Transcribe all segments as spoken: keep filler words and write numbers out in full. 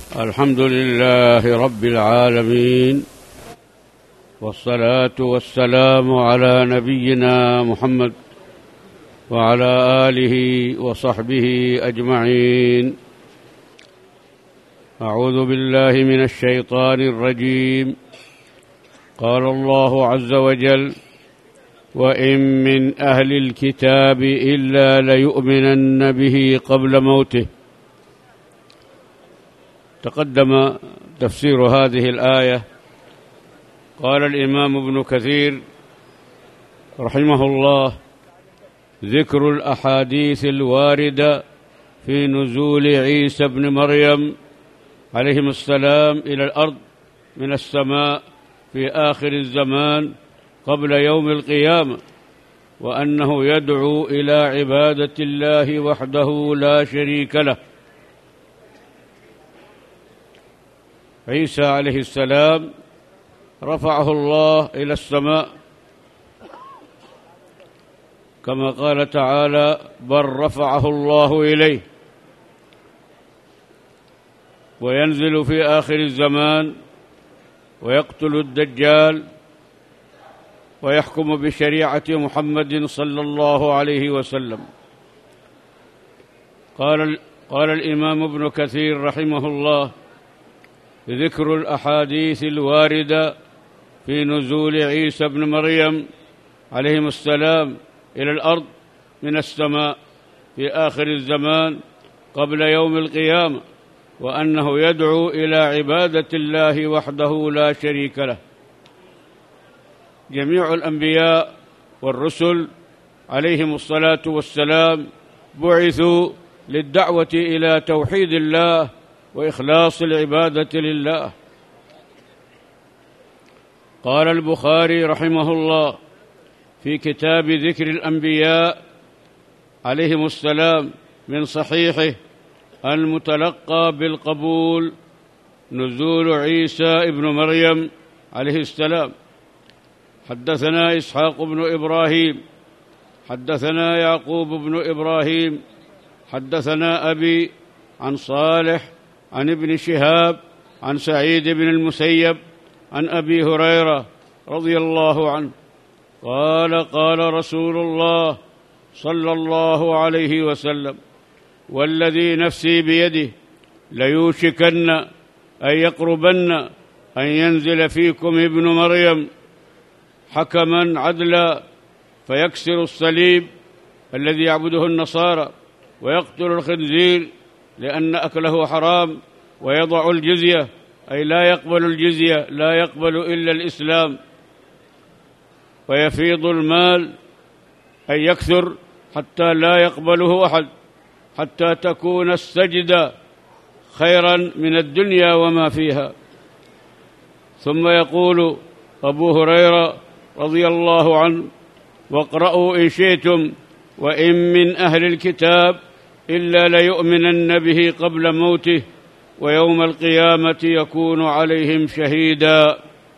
الحمد لله رب العالمين، والصلاة والسلام على نبينا محمد وعلى آله وصحبه أجمعين. أعوذ بالله من الشيطان الرجيم. قال الله عز وجل: وإن من أهل الكتاب إلا ليؤمنن به قبل موته. تقدم تفسير هذه الآية. قال الإمام ابن كثير رحمه الله: ذكر الأحاديث الواردة في نزول عيسى بن مريم عليهم السلام إلى الأرض من السماء في آخر الزمان قبل يوم القيامة، وأنه يدعو إلى عبادة الله وحده لا شريك له. عيسى عليه السلام رفعه الله إلى السماء كما قال تعالى: بل رفعه الله إليه. وينزل في آخر الزمان ويقتل الدجال ويحكم بشريعة محمد صلى الله عليه وسلم. قال قال الإمام ابن كثير رحمه الله: ذكر الأحاديث الواردة في نزول عيسى بن مريم عليهم السلام إلى الأرض من السماء في آخر الزمان قبل يوم القيامة، وأنه يدعو إلى عبادة الله وحده لا شريك له. جميع الأنبياء والرسل عليهم الصلاة والسلام بعثوا للدعوة إلى توحيد الله وإخلاص العبادة لله. قال البخاري رحمه الله في كتاب ذكر الأنبياء عليهم السلام من صحيحه المتلقى بالقبول: نزول عيسى ابن مريم عليه السلام. حدثنا إسحاق بن إبراهيم حدثنا يعقوب بن إبراهيم حدثنا أبي عن صالح عن ابن شهاب عن سعيد بن المسيب عن أبي هريرة رضي الله عنه قال: قال رسول الله صلى الله عليه وسلم: والذي نفسي بيده ليوشكن أن يقربن أن ينزل فيكم ابن مريم حكما عدلا فيكسر الصليب الذي يعبده النصارى ويقتل الخنزير لأن أكله حرام ويضع الجزية، أي لا يقبل الجزية، لا يقبل إلا الإسلام، ويفيض المال أي يكثر حتى لا يقبله أحد، حتى تكون السجدة خيرا من الدنيا وما فيها. ثم يقول أبو هريرة رضي الله عنه: واقرأوا إن شئتم وإن من أهل الكتاب إلا ليؤمنن به قبل موته ويوم القيامة يكون عليهم شهيدا.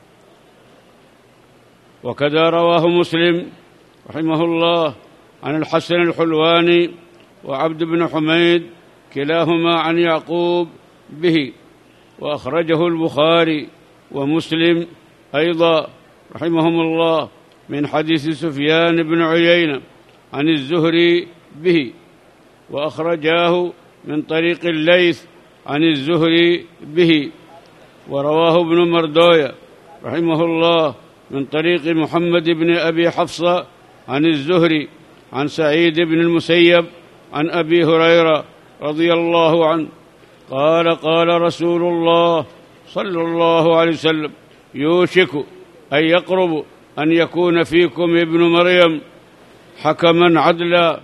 وكذا رواه مسلم رحمه الله عن الحسن الحلواني وعبد بن حميد كلاهما عن يعقوب به، وأخرجه البخاري ومسلم أيضا رحمهم الله من حديث سفيان بن عيينة عن الزهري به، وأخرجاه من طريق الليث عن الزهري به، ورواه ابن مردوية رحمه الله من طريق محمد بن أبي حفصة عن الزهري عن سعيد بن المسيب عن أبي هريرة رضي الله عنه قال: قال رسول الله صلى الله عليه وسلم: يوشك أن يقرب أن يكون فيكم ابن مريم حكما عدلا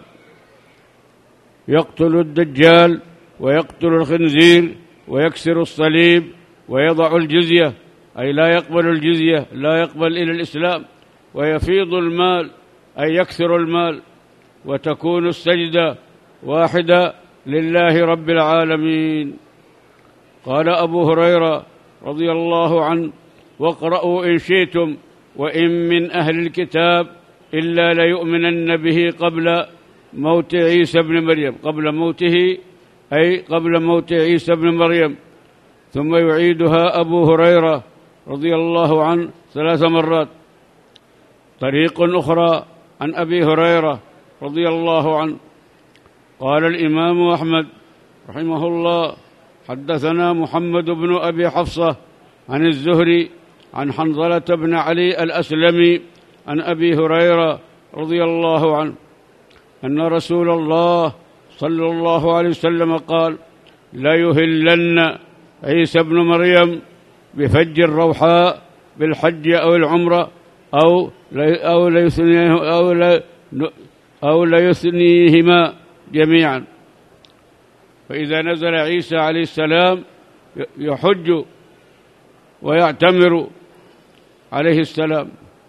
يقتل الدجال ويقتل الخنزير ويكسر الصليب ويضع الجزية، أي لا يقبل الجزية، لا يقبل إلى الإسلام، ويفيض المال أي يكثر المال، وتكون السجدة واحدة لله رب العالمين. قال أبو هريرة رضي الله عنه: واقرأوا إن شئتم وإن من أهل الكتاب إلا ليؤمنن به قبل موت عيسى بن مريم، قبل موته أي قبل موت عيسى بن مريم، ثم يعيدها أبو هريرة رضي الله عنه ثلاث مرات. طريق أخرى عن أبي هريرة رضي الله عنه قال الإمام أحمد رحمه الله: حدثنا محمد بن أبي حفصة عن الزهري عن حنظلة بن علي الأسلمي عن أبي هريرة رضي الله عنه أن رسول الله صلى الله عليه وسلم قال: لا يهلن عيسى بن مريم بفج الروحاء بالحج أو العمرة أو أو ليثنيه أو لا أو ليثنيهما جميعا. فإذا نزل عيسى عليه السلام يحج ويعتمر عليه السلام.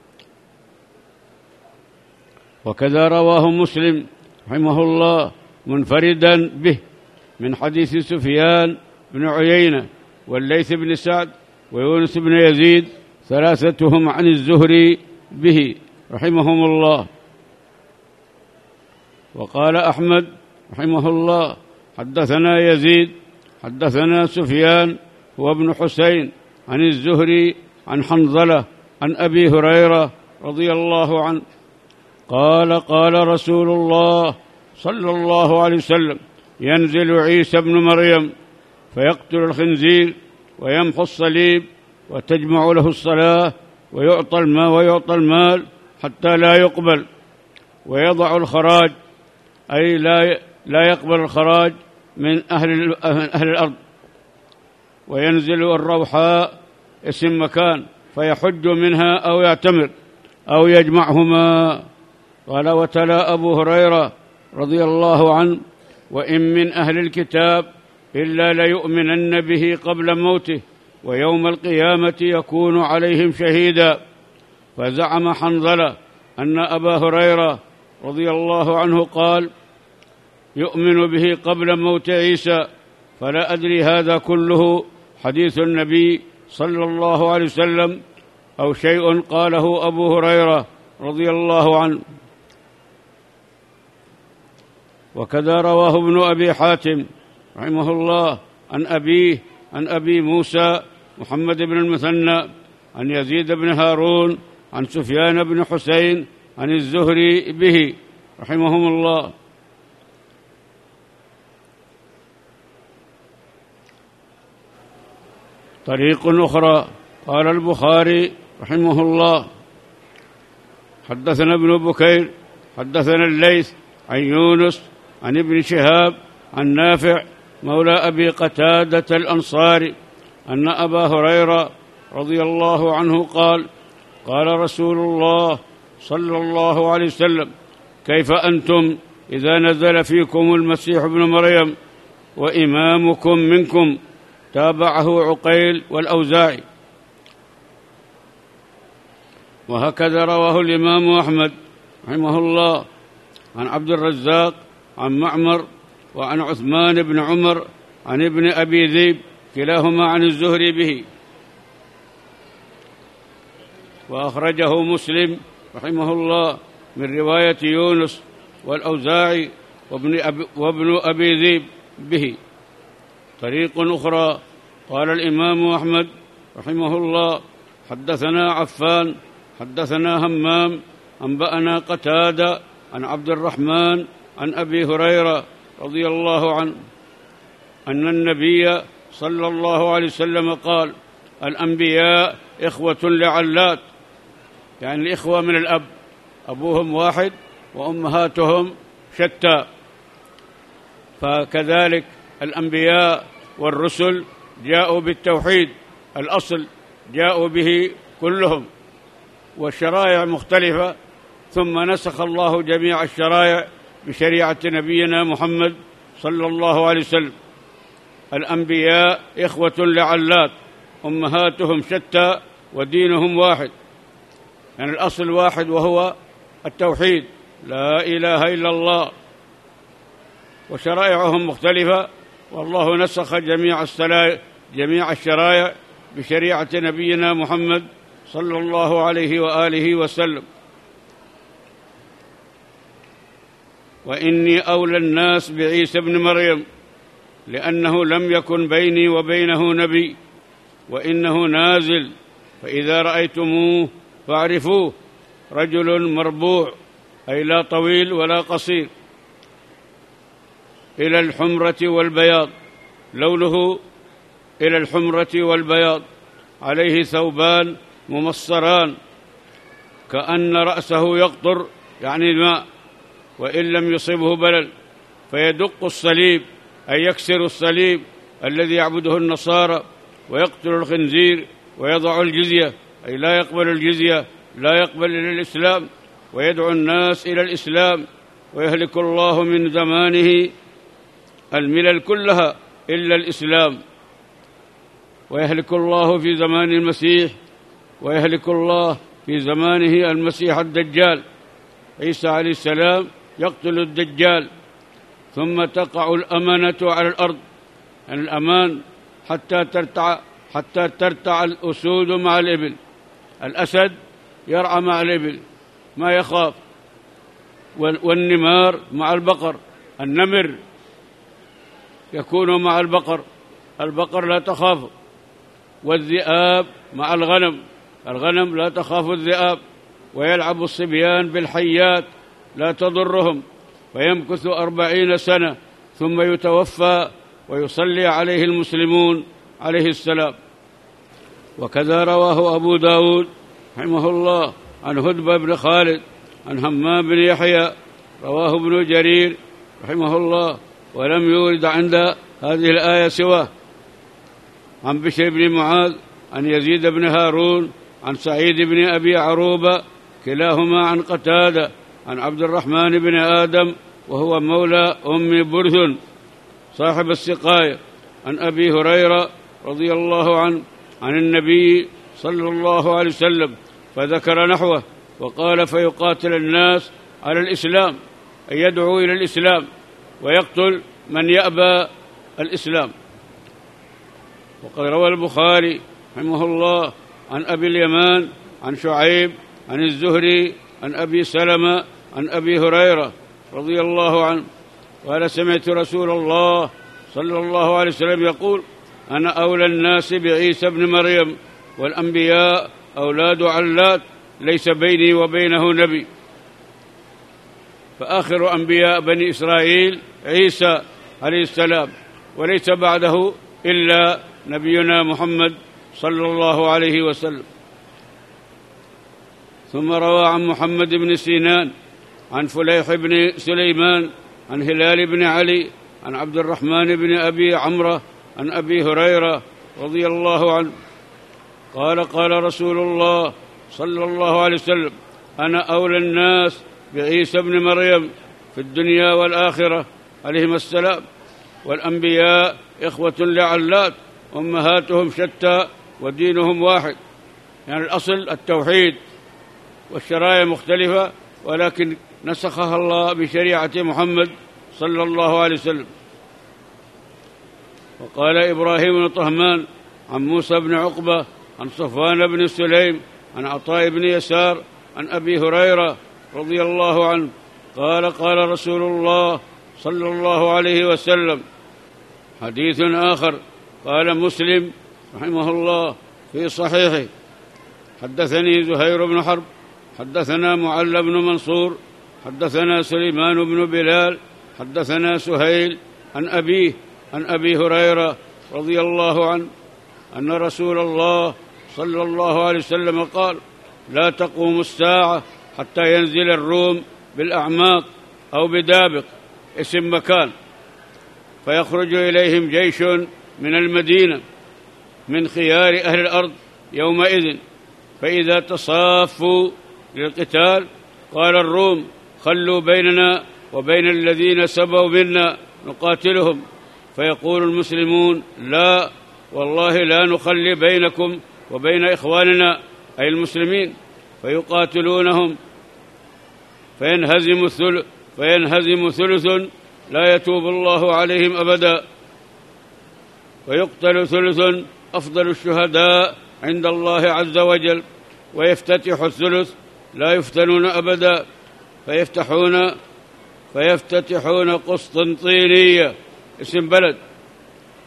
وكذا رواه مسلم رحمه الله منفردا به من حديث سفيان بن عيينة والليث بن سعد ويونس بن يزيد ثلاثتهم عن الزهري به رحمهم الله. وقال أحمد رحمه الله: حدثنا يزيد حدثنا سفيان هو ابن حسين عن الزهري عن حنظلة عن أبي هريرة رضي الله عنه قال: قال رسول الله صلى الله عليه وسلم: ينزل عيسى ابن مريم فيقتل الخنزير ويمحو الصليب وتجمع له الصلاة ويعطى الماء ويعطى المال حتى لا يقبل، ويضع الخراج أي لا لا يقبل الخراج من أهل أهل الأرض، وينزل الروحاء اسم مكان فيحج منها أو يعتمر أو يجمعهما. قال: وتلا أبو هريرة رضي الله عنه: وإن من أهل الكتاب إلا ليؤمنن به قبل موته ويوم القيامة يكون عليهم شهيدا. فزعم حنظلة أن أبا هريرة رضي الله عنه قال: يؤمن به قبل موت عيسى، فلا أدري هذا كله حديث النبي صلى الله عليه وسلم أو شيء قاله أبو هريرة رضي الله عنه. وكذا رواه ابن أبي حاتم رحمه الله عن أبيه عن أبي موسى محمد بن المثنى عن يزيد بن هارون عن سفيان بن حسين عن الزهري به رحمهم الله. طريق أخرى قال البخاري رحمه الله: حدثنا ابن بكير حدثنا الليث عن يونس عن ابن شهاب عن نافع مولى أبي قتادة الأنصاري أن أبا هريرة رضي الله عنه قال: قال رسول الله صلى الله عليه وسلم: كيف أنتم إذا نزل فيكم المسيح ابن مريم وإمامكم منكم؟ تابعه عقيل والأوزاعي. وهكذا رواه الإمام أحمد رحمه الله عن عبد الرزاق عن معمر وعن عثمان بن عمر عن ابن أبي ذئب كلاهما عن الزهري به. وأخرجه مسلم رحمه الله من رواية يونس والأوزاعي وابن أبي, وابن أبي ذئب به. طريق أخرى قال الإمام أحمد رحمه الله: حدثنا عفان حدثنا همام أنبأنا قتادة عن عبد الرحمن عن أبي هريرة رضي الله عنه أن النبي صلى الله عليه وسلم قال: الأنبياء إخوة لعلات، يعني الإخوة من الأب، أبوهم واحد وأمهاتهم شتى. فكذلك الأنبياء والرسل جاءوا بالتوحيد الأصل، جاءوا به كلهم، والشرائع مختلفة، ثم نسخ الله جميع الشرائع بشريعة نبينا محمد صلى الله عليه وسلم. الأنبياء إخوة لعلات، أمهاتهم شتى ودينهم واحد، يعني الأصل واحد وهو التوحيد، لا إله إلا الله، وشرائعهم مختلفة، والله نسخ جميع جميع الشرائع بشريعة نبينا محمد صلى الله عليه وآله وسلم. وإني أولى الناس بعيسى بن مريم لأنه لم يكن بيني وبينه نبي، وإنه نازل، فإذا رأيتموه فاعرفوه، رجل مربوع، أي لا طويل ولا قصير، إلى الحمرة والبياض، لونه إلى الحمرة والبياض، عليه ثوبان ممصران كأن رأسه يقطر، يعني الماء، وإن لم يصبه بلل، فيدق الصليب، أي يكسر الصليب الذي يعبده النصارى، ويقتل الخنزير، ويضع الجزية، أي لا يقبل الجزية، لا يقبل إلى الإسلام، ويدعو الناس إلى الإسلام، ويهلك الله من زمانه الملل كلها إلا الإسلام، ويهلك الله في زمان المسيح، ويهلك الله في زمانه المسيح الدجال. عيسى عليه السلام يقتل الدجال، ثم تقع الأمانة على الأرض، يعني الأمان حتى ترتع حتى ترتع الأسود مع الإبل، الأسد يرعى مع الإبل ما يخاف، والنمار مع البقر، النمر يكون مع البقر، البقر لا تخاف، والذئاب مع الغنم، الغنم لا تخاف الذئاب، ويلعب الصبيان بالحيات لا تضرهم، ويمكث أربعين سنة ثم يتوفى ويصلي عليه المسلمون عليه السلام. وكذا رواه أبو داود رحمه الله عن هدبة بن خالد عن همام بن يحيى، رواه ابن جرير رحمه الله، ولم يورد عند هذه الآية سواه، عن بشر بن معاذ عن يزيد بن هارون عن سعيد بن أبي عروبة، كلاهما عن قتادة عن عبد الرحمن بن آدم، وهو مولى أم برث صاحب السقاية، عن أبي هريرة رضي الله عنه عن النبي صلى الله عليه وسلم، فذكر نحوه، وقال: فيقاتل الناس على الإسلام، أي يدعو إلى الإسلام، ويقتل من يأبى الإسلام. وقد روى البخاري رحمه الله عن أبي اليمان عن شعيب عن الزهري عن أبي سلمة عن أبي هريرة رضي الله عنه قال: سمعت رسول الله صلى الله عليه وسلم يقول: أنا أولى الناس بعيسى ابن مريم، والأنبياء أولاد علات، ليس بيني وبينه نبي، فآخر أنبياء بني إسرائيل عيسى عليه السلام، وليس بعده إلا نبينا محمد صلى الله عليه وسلم. ثم روى عن محمد بن سينان عن فليح بن سليمان عن هلال بن علي عن عبد الرحمن بن أبي عمرة عن أبي هريرة رضي الله عنه قال: قال رسول الله صلى الله عليه وسلم: أنا أولى الناس بعيسى ابن مريم في الدنيا والآخرة عليهما السلام، والأنبياء إخوة لعلات، أمهاتهم شتى ودينهم واحد، يعني الأصل التوحيد، والشرائع مختلفة، ولكن نسخها الله بشريعة محمد صلى الله عليه وسلم. وقال إبراهيم بن طهمان عن موسى بن عقبة عن صفوان بن سليم عن عطاء بن يسار عن أبي هريرة رضي الله عنه قال: قال رسول الله صلى الله عليه وسلم. حديث آخر قال مسلم رحمه الله في صحيحه: حدثني زهير بن حرب حدثنا معل بن منصور حدثنا سليمان بن بلال حدثنا سهيل عن أبيه عن أبي هريرة رضي الله عنه أن رسول الله صلى الله عليه وسلم قال: لا تقوم الساعة حتى ينزل الروم بالأعماق أو بدابق، اسم مكان، فيخرج إليهم جيش من المدينة من خيار أهل الأرض يومئذ، فإذا تصافوا للقتال قال الروم: خلوا بيننا وبين الذين سبوا منا نقاتلهم، فيقول المسلمون: لا والله لا نخلي بينكم وبين إخواننا أي المسلمين، فيقاتلونهم فينهزم الثلث فينهزم ثلث لا يتوب الله عليهم أبدا، ويقتل ثلث أفضل الشهداء عند الله عز وجل، ويفتتح الثلث لا يفتنون أبدا، فيفتحون فيفتتحون قسطنطينية، اسم بلد،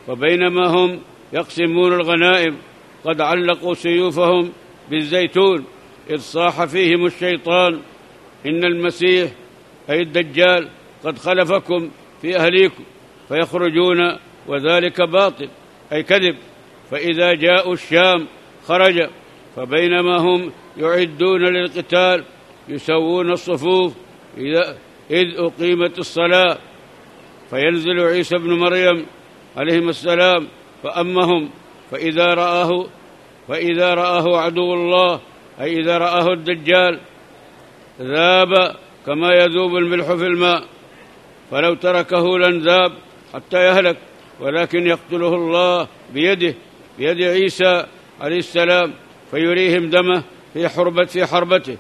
وبينما هم يقسمون الغنائم قد علقوا سيوفهم بالزيتون إذ صاح فيهم الشيطان إن المسيح أي الدجال قد خلفكم في أهليكم، فيخرجون وذلك باطل أي كذب. فإذا جاءوا الشام خرج، فبينما هم يعدون للقتال يسوون الصفوف إذ أقيمت الصلاة، فينزل عيسى بن مريم عليهم السلام فأمهم، فإذا رآه فإذا رآه عدو الله أي إذا رآه الدجال ذاب كما يذوب الملح في الماء، فلو تركه لانذاب حتى يهلك، ولكن يقتله الله بيده بيد عيسى عليه السلام، فيريهم دمه في حربة في حربته.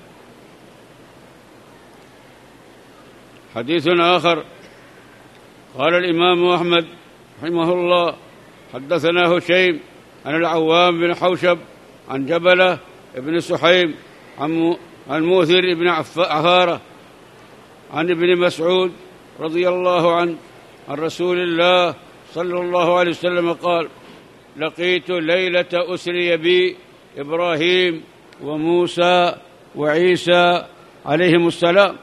حديث آخر قال الإمام أحمد رحمه الله حدثنا هشيم عن العوام بن حوشب عن جبلة بن سحيم عن موثر بن عفارة عن ابن مسعود رضي الله عنه عن رسول الله صلى الله عليه وسلم قال: لقيت ليلة أسري بي إبراهيم وموسى وعيسى عليهم السلام،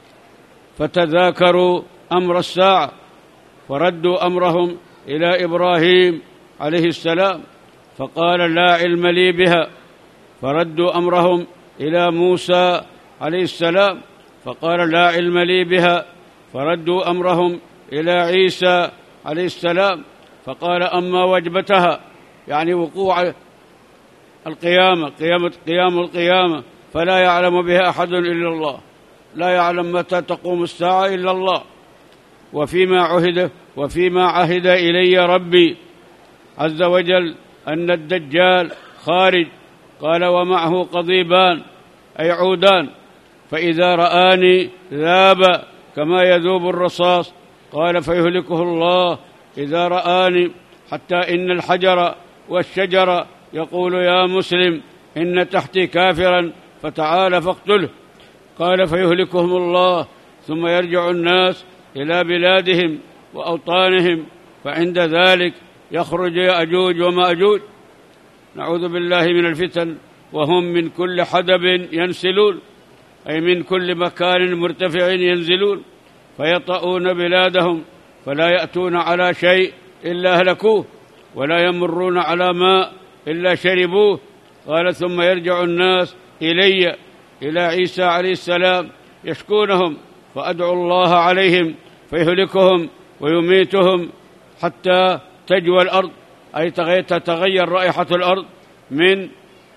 فتذاكروا أمر الساعة، فردوا أمرهم إلى إبراهيم عليه السلام فقال: لا علم لي بها، فردوا أمرهم إلى موسى عليه السلام فقال: لا علم لي بها، فردوا أمرهم إلى عيسى عليه السلام فقال: أما وجبتها، يعني وقوع القيامة قيامة قيام القيامة، فلا يعلم بها أحد إلا الله، لا يعلم متى تقوم الساعة إلا الله. وفيما عهد وفيما عهد إلي ربي عز وجل أن الدجال خارج، قال: ومعه قضيبان أي عودان، فإذا رآني ذاب كما يذوب الرصاص، قال: فيهلكه الله إذا رآني، حتى إن الحجر والشجر يقول: يا مسلم إن تحتي كافرا فتعال فاقتله، قال: فيهلكهم الله، ثم يرجع الناس إلى بلادهم وأوطانهم، فعند ذلك يخرج يأجوج ومأجوج، نعوذ بالله من الفتن، وهم من كل حدب ينسلون، أي من كل مكان مرتفع ينزلون، فيطؤون بلادهم، فلا يأتون على شيء إلا أهلكوه، ولا يمرون على ماء إلا شربوه. قال: ثم يرجع الناس إلي إلى عيسى عليه السلام يشكونهم، فأدعو الله عليهم فيهلكهم ويميتهم حتى تجوى الأرض، أي تتغير رائحة الأرض من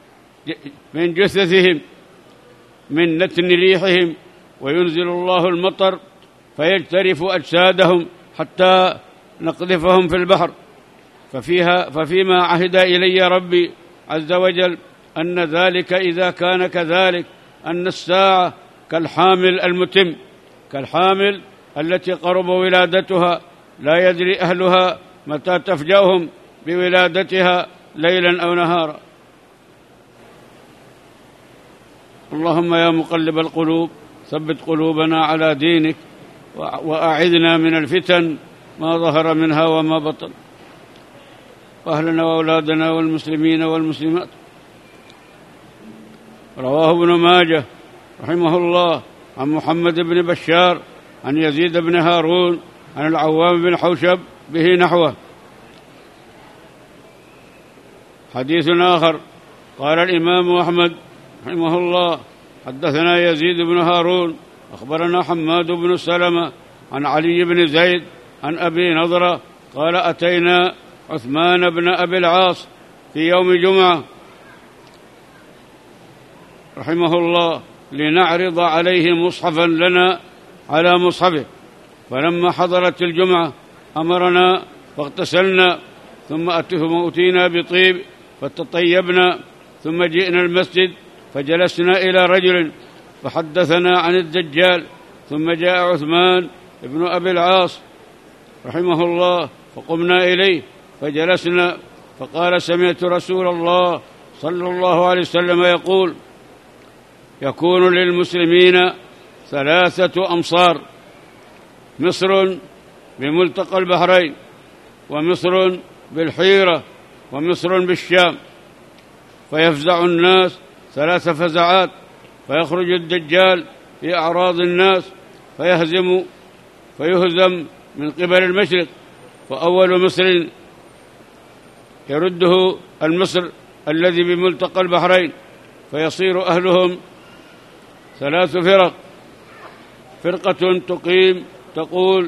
من جثثهم من نتن ريحهم، وينزل الله المطر فيجترف أجسادهم حتى نقذفهم في البحر. ففيها ففيما عهد إلي ربي عز وجل أن ذلك إذا كان كذلك، أن الساعة كالحامل المتم، كالحامل التي قرب ولادتها، لا يدري أهلها متى تفجأهم بولادتها ليلا أو نهارا. اللهم يا مقلب القلوب ثبت قلوبنا على دينك، وأعذنا من الفتن ما ظهر منها وما بطن، وأهلنا وأولادنا والمسلمين والمسلمات. رواه ابن ماجه رحمه الله عن محمد بن بشار عن يزيد بن هارون عن العوام بن حوشب به نحوه. حديث آخر قال الإمام أحمد رحمه الله حدثنا يزيد بن هارون أخبرنا حماد بن سلمة عن علي بن زيد عن أبي نضرة قال: أتينا عثمان بن أبي العاص في يوم جمعة رحمه الله لنعرض عليه مصحفا لنا على مصحفه، فلما حضرت الجمعة أمرنا فاغتسلنا، ثم أتينا بطيب فتطيبنا، ثم جئنا المسجد فجلسنا إلى رجل فحدثنا عن الدجال، ثم جاء عثمان بن أبي العاص رحمه الله فقمنا إليه فجلسنا، فقال: سمعت رسول الله صلى الله عليه وسلم يقول: يكون للمسلمين ثلاثة أمصار، مصر بملتقى البحرين، ومصر بالحيرة ومصر بالشام، فيفزع الناس ثلاث فزعات، فيخرج الدجال في أعراض الناس فيهزم فيهزم من قبل المشرق، فأول مصر يرده المصر الذي بملتقى البحرين، فيصير أهلهم ثلاث فرق: فرقة تقيم تقول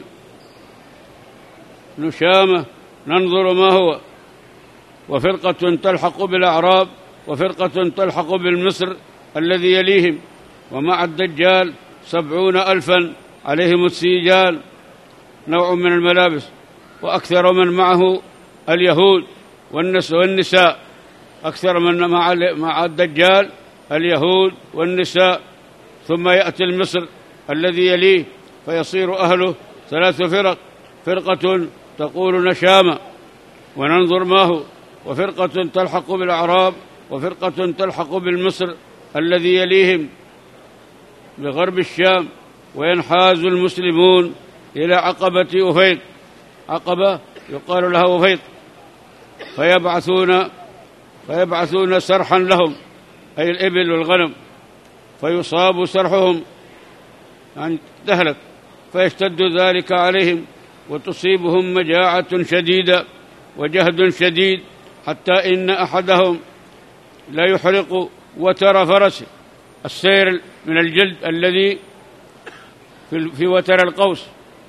نشامة ننظر ما هو، وفرقة تلحق بالأعراب، وفرقة تلحق بالمصر الذي يليهم، ومع الدجال سبعون ألفا عليهم السيجال نوع من الملابس، وأكثر من معه اليهود والنساء، أكثر من مع الدجال اليهود والنساء. ثم يأتي المصر الذي يليه فيصير أهله ثلاث فرق: فرقة تقول نشامة وننظر ما هو، وفرقة تلحق بالأعراب، وفرقة تلحق بالمصر الذي يليهم بغرب الشام. وينحاز المسلمون إلى عقبة أفيق، عقبة يقال لها أفيق، فيبعثون فيبعثون سرحا لهم، أي الإبل والغنم، فيصاب سرحهم يعني تهلك، فيشتد ذلك عليهم وتصيبهم مجاعة شديدة وجهد شديد، حتى إن أحدهم لا يحرق وتر فرسه، السير من الجلد الذي في وتر القوس،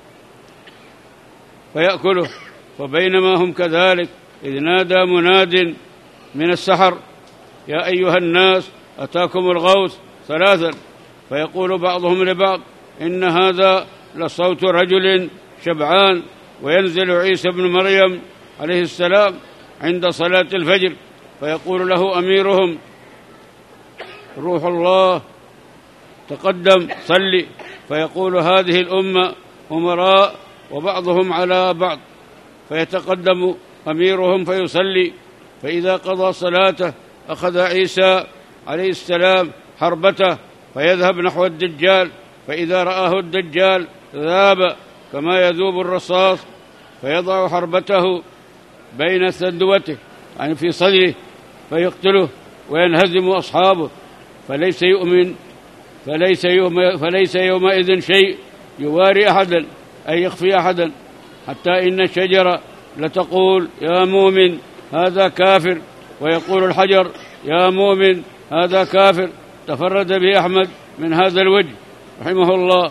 فيأكله. فبينما هم كذلك إذ نادى مناد من السحر: يا أيها الناس أتاكم الغوث ثلاثا. فيقول بعضهم لبعض: إن هذا لصوت رجل شبعان. وينزل عيسى بن مريم عليه السلام عند صلاة الفجر، فيقول له أميرهم: روح الله تقدم صلي. فيقول: هذه الأمة أمراء وبعضهم على بعض، فيتقدم أميرهم فيصلي. فإذا قضى صلاته أخذ عيسى عليه السلام حربته فيذهب نحو الدجال، فإذا رآه الدجال ذاب كما يذوب الرصاص، فيضع حربته بين ثدوته يعني في صدره فيقتله وينهزم أصحابه، فليس يؤمن فليس, يوم فليس يومئذ شيء يواري أحدا أي يخفي أحدا، حتى إن الشجرة لتقول: يا مؤمن هذا كافر، ويقول الحجر: يا مؤمن هذا كافر. تفرد به أحمد من هذا الوجه رحمه الله.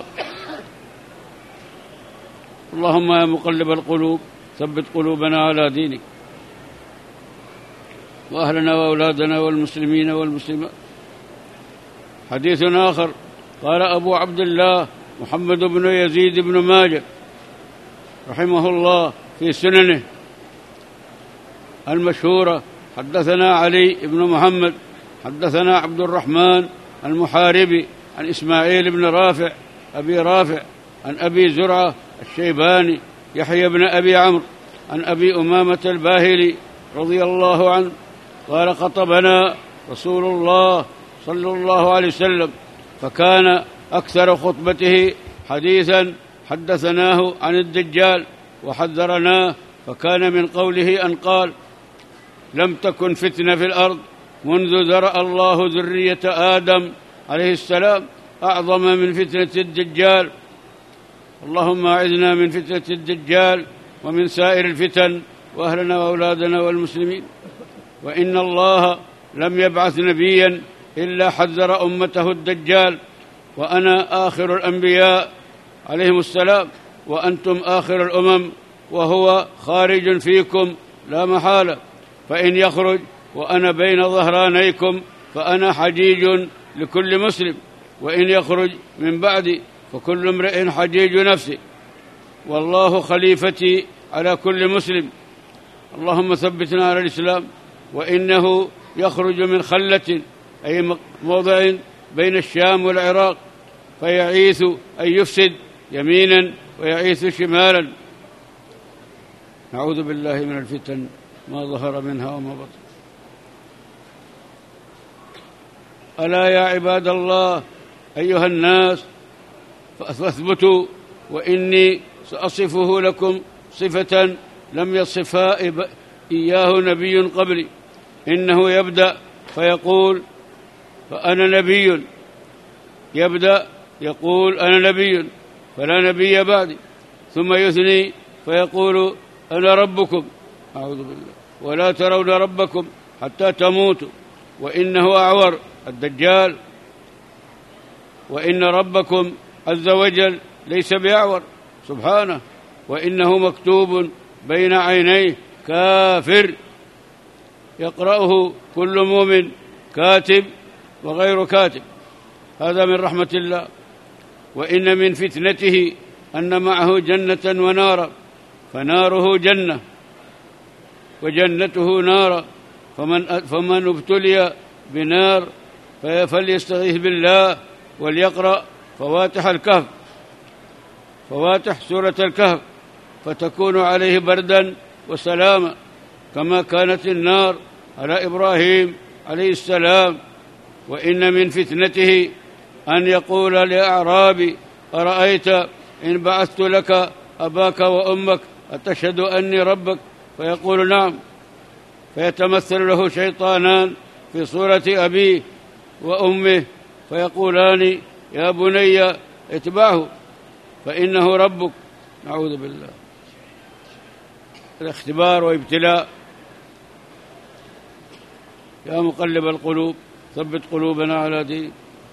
اللهم يا مقلب القلوب ثبت قلوبنا على دينك، وأهلنا وأولادنا والمسلمين والمسلمات. حديث آخر: قال أبو عبد الله محمد بن يزيد بن ماجه رحمه الله في سننه المشهورة: حدثنا علي بن محمد حدثنا عبد الرحمن المحاربي عن إسماعيل بن رافع أبي رافع عن أبي زرعة الشيباني يحيى بن أبي عمرو عن أبي أمامة الباهلي رضي الله عنه قال: خطبنا رسول الله صلى الله عليه وسلم، فكان أكثر خطبته حديثا حدثناه عن الدجال وحذرناه، فكان من قوله أن قال: لم تكن فتنة في الأرض منذ ذرأ الله ذرية آدم عليه السلام أعظم من فتنة الدجال. اللهم أعذنا من فتنة الدجال ومن سائر الفتن، وأهلنا وأولادنا والمسلمين. وإن الله لم يبعث نبيا إلا حذر أمته الدجال، وأنا آخر الأنبياء عليهم السلام، وأنتم آخر الأمم، وهو خارج فيكم لا محالة، فإن يخرج وأنا بين ظهرانيكم فأنا حجيج لكل مسلم، وإن يخرج من بعدي فكل امرئ حجيج نفسه، والله خليفتي على كل مسلم. اللهم ثبتنا على الإسلام. وإنه يخرج من خلة أي موضع بين الشام والعراق، فيعيث أي يفسد يمينا ويعيث شمالا. نعوذ بالله من الفتن ما ظهر منها وما بطن. ألا يا عباد الله أيها الناس فاثبتوا، وإني سأصفه لكم صفة لم يصفها إياه نبي قبلي إنه يبدأ فيقول فأنا نبي، يبدأ يقول أنا نبي فلا نبي بعدي، ثم يثني فيقول أنا ربكم، أعوذ بالله، ولا ترون ربكم حتى تموتوا، وإنه أعور الدجال، وإن ربكم عز وجل ليس بأعور سبحانه، وإنه مكتوب بين عينيه كافر، يقرأه كل مؤمن كاتب وغير كاتب، هذا من رحمة الله. وإن من فتنته أن معه جنة ونارا، فناره جنة وجنته نارا، فمن, فمن ابتلي بنار فليستغيث بالله وليقرأ فواتح الكهف، فواتح سورة الكهف، فتكون عليه بردا وسلاما، كما كانت النار على إبراهيم عليه السلام. وإن من فتنته أن يقول لأعرابي أرأيت إن بعثت لك أباك وأمك أتشهد أني ربك؟ فيقول نعم، فيتمثل له شيطانان في صورة أبيه وأمه فيقولان يا بني اتبعه فإنه ربك. نعوذ بالله. الاختبار وابتلاء. يا مقلب القلوب ثبت قلوبنا على دينك.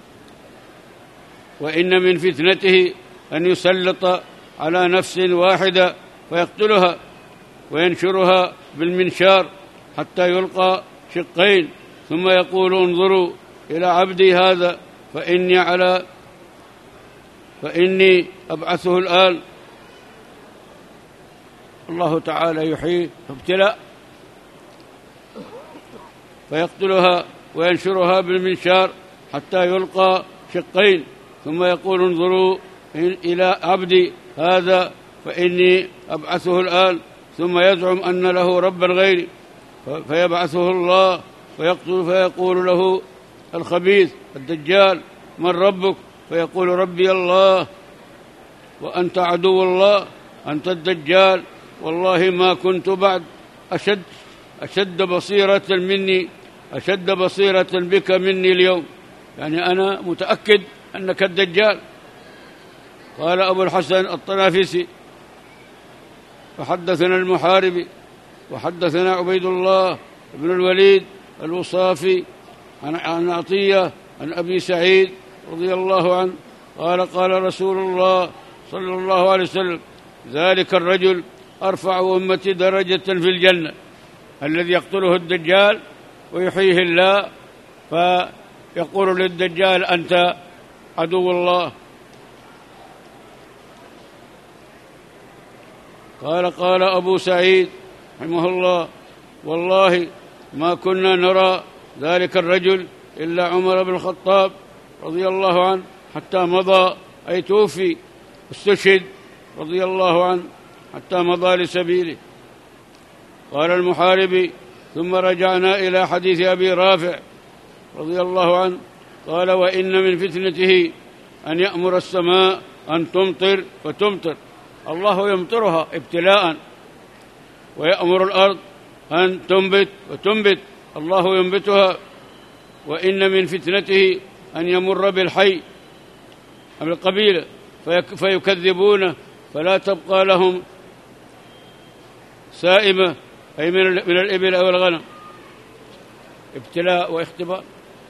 وإن من فتنته أن يسلط على نفس واحدة فيقتلها وينشرها بالمنشار حتى يلقى شقين، ثم يقول انظروا إلى عبدي هذا فإني على فإني أبعثه الآن. الله تعالى يحييه ابتلاء، فيقتلها وينشرها بالمنشار حتى يلقى شقين، ثم يقول انظروا إلى عبدي هذا فإني أبعثه الآن، ثم يزعم أن له ربا غيري فيبعثه الله فيقتل، فيقول له الخبيث الدجال من ربك؟ فيقول ربي الله وأنت عدو الله، أنت الدجال، والله ما كنت بعد أشد أشد بصيرة مني أشد بصيرة بك مني اليوم، يعني أنا متأكد أنك الدجال. قال أبو الحسن الطنافسي وحدثنا المحاربي وحدثنا عبيد الله بن الوليد الوصافي عن عطية عن أبي سعيد رضي الله عنه قال قال رسول الله صلى الله عليه وسلم ذلك الرجل أرفع أمتي درجة في الجنة الذي يقتله الدجال ويحييه الله، فيقول للدجال أنت عدو الله. قال قال أبو سعيد رحمه الله والله ما كنا نرى ذلك الرجل إلا عمر بن الخطاب رضي الله عنه حتى مضى أي توفي استشهد رضي الله عنه حتى مضى لسبيله. قال المحاربي ثم رجعنا إلى حديث أبي رافع رضي الله عنه قال وإن من فتنته أن يأمر السماء أن تمطر فتمطر، الله يمطرها ابتلاء، ويأمر الأرض أن تنبت وتنبت، الله ينبتها. وإن من فتنته أن يمر بالحي أم القبيلة فيكذبونه فلا تبقى لهم سائمة أي من الإبل أو الغنم، ابتلاء واختبار.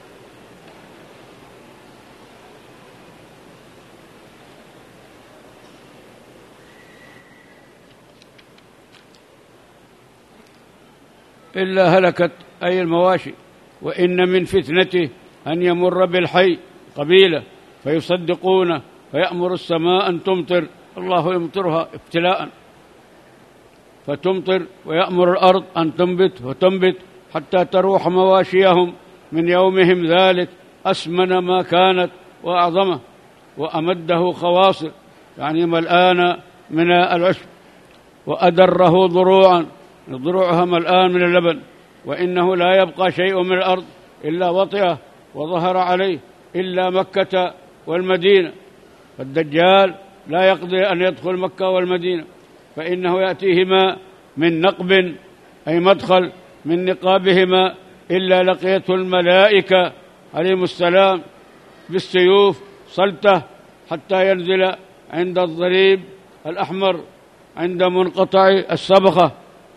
إلا هلكت أي المواشي. وإن من فتنته أن يمر بالحي قبيلة فيصدقونه فيأمر السماء أن تمطر، الله يمطرها ابتلاء فتمطر، ويأمر الأرض أن تنبت وتنبت حتى تروح مواشيهم من يومهم ذلك أسمن ما كانت وأعظمه، وأمده خواصر يعني ملآن من العشب، وأدره ضروعا ضروعها ملآن من اللبن، وإنه لا يبقى شيء من الأرض إلا وطئه وظهر عليه إلا مكة والمدينة، فالدجال لا يقدر أن يدخل مكة والمدينة، فإنه يأتيهما من نقب أي مدخل من نقابهما إلا لقيته الملائكة عليهم السلام بالسيوف صلته حتى ينزل عند الضريب الأحمر عند منقطع الصبخة،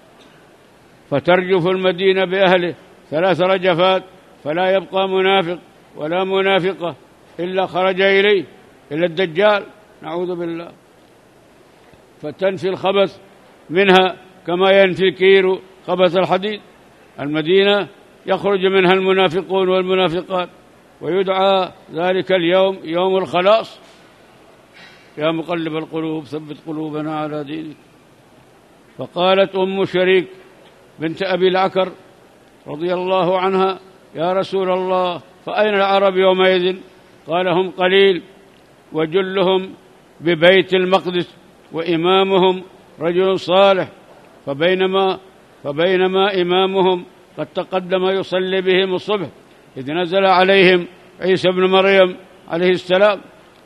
فترجف المدينة بأهله ثلاث رجفات، فلا يبقى منافق ولا منافقة إلا خرج إليه إلى الدجال، نعوذ بالله، فتنفي الخبث منها كما ينفي الكير خبث الحديد. المدينة يخرج منها المنافقون والمنافقات، ويدعى ذلك اليوم يوم الخلاص. يا مقلب القلوب ثبت قلوبنا على دينك. فقالت أم شريك بنت أبي العكر رضي الله عنها: يا رسول الله، فأين العرب يومئذ؟ قال: هم قليل، وجلهم ببيت المقدس، وإمامهم رجل صالح، فبينما فبينما إمامهم قد تقدم يصلي بهم الصبح إذ نزل عليهم عيسى بن مريم عليه السلام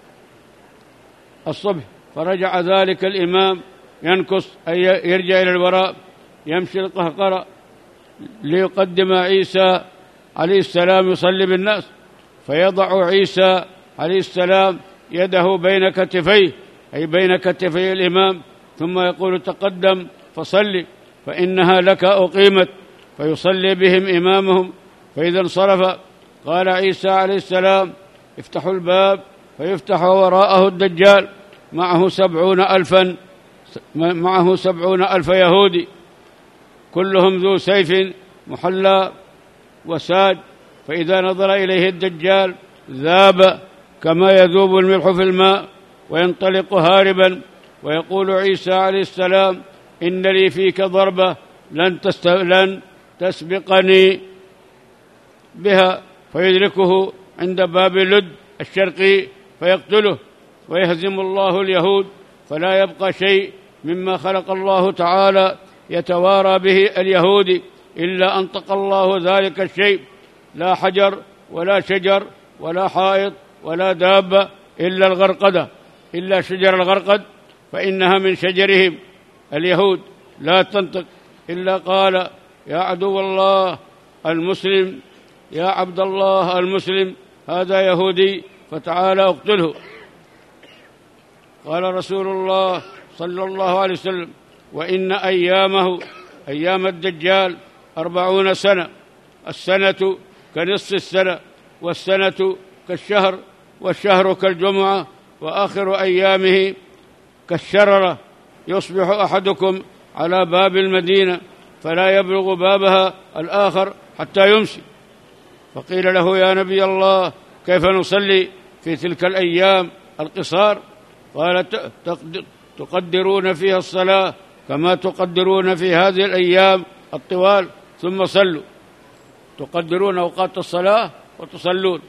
الصبح، فرجع ذلك الإمام ينكص أي يرجع إلى الوراء، يمشي القهقرة ليقدم عيسى عليه السلام يصلي بالناس، فيضع عيسى عليه السلام يده بين كتفيه أي بين كتفي الإمام، ثم يقول: تقدم فصلي فإنها لك أقيمت، فيصلي بهم إمامهم. فإذا انصرف قال عيسى عليه السلام: افتحوا الباب، فيفتح وراءه الدجال معه سبعون ألفا معه سبعون ألف يهودي، كلهم ذو سيف محلى وساد، فإذا نظر إليه الدجال ذاب كما يذوب الملح في الماء وينطلق هاربا، ويقول عيسى عليه السلام: إن لي فيك ضربة لن, تست... لن تسبقني بها، فيدركه عند باب لد الشرقي فيقتله، ويهزم الله اليهود، فلا يبقى شيء مما خلق الله تعالى يتوارى به اليهودي إلا أنطق الله ذلك الشيء، لا حجر ولا شجر ولا حائط ولا دابة إلا الغرقدة، إلا شجر الغرقد، فإنها من شجرهم اليهود لا تنطق إلا قال: يا عدو الله المسلم، يا عبد الله المسلم، هذا يهودي فتعالى اقتله. قال رسول الله صلى الله عليه وسلم: وإن أيامه أيام الدجال أربعون سنة، السنة كنصف السنة، والسنة كالشهر، والشهر كالجمعة، وآخر أيامه كالشررة، يصبح أحدكم على باب المدينة فلا يبلغ بابها الآخر حتى يمسي. فقيل له: يا نبي الله، كيف نصلي في تلك الأيام القصار؟ قال: تقدرون فيها الصلاة كما تقدرون في هذه الأيام الطوال، ثم صلوا. تقدرون أوقات الصلاة وتصلون.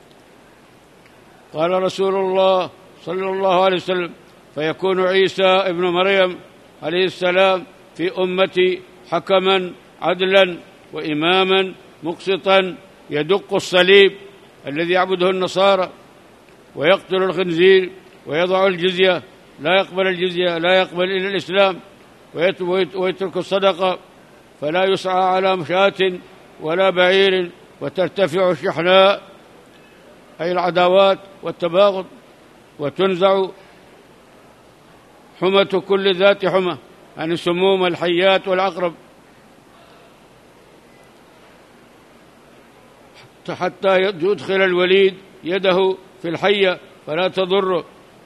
قال رسول الله صلى الله عليه وسلم: فيكون عيسى ابن مريم عليه السلام في أمتي حكما عدلا وإماما مقسطا، يدق الصليب الذي يعبده النصارى، ويقتل الخنزير، ويضع الجزية، لا يقبل الجزية، لا يقبل إلا الإسلام، ويترك الصدقة، فلا يسعى على شاة ولا بعير، وترتفع الشحناء أي العداوات والتباغض، وتنزع حمة كل ذات حمة، يعني السموم الحيات والعقرب، حتى يدخل الوليد يده في الحية فلا تضره،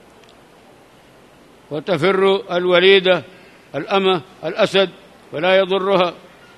وتفر الوليدة الأمة الأسد فلا يضرها،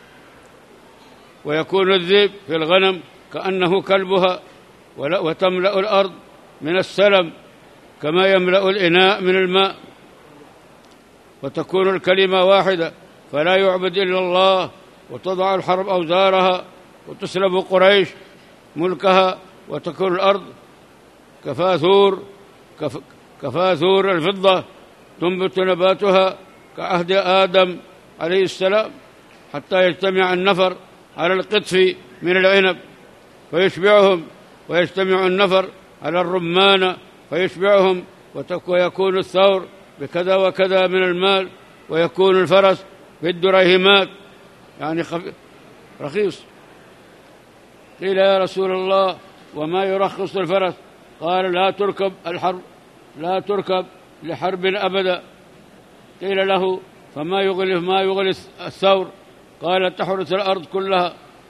ويكون الذئب في الغنم كأنه كلبها، وتملأ الأرض من السلم كما يملأ الإناء من الماء، وتكون الكلمة واحدة فلا يعبد إلا الله، وتضع الحرب أوزارها، وتسلب قريش ملكها، وتكون الأرض كفاثور كف كفاثور الفضة، تنبت نباتها كعهد آدم عليه السلام، حتى يجتمع النفر على القطف من العنب فيشبعهم، ويجتمع النفر على الرمان فيشبعهم، ويكون الثور بكذا وكذا من المال، ويكون الفرس بالدريهمات، يعني رخيص. قيل يا رسول الله وما يرخص الفرس؟ قال لا تركب الحرب لا تركب لحرب أبدا. قيل له فما يغلف ما يغلف الثور؟ قال تحرث الأرض كلها.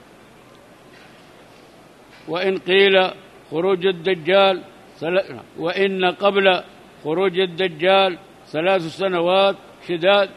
وإن قيل خروج الدجال وإن قبل خروج الدجال ثلاث سنوات شداد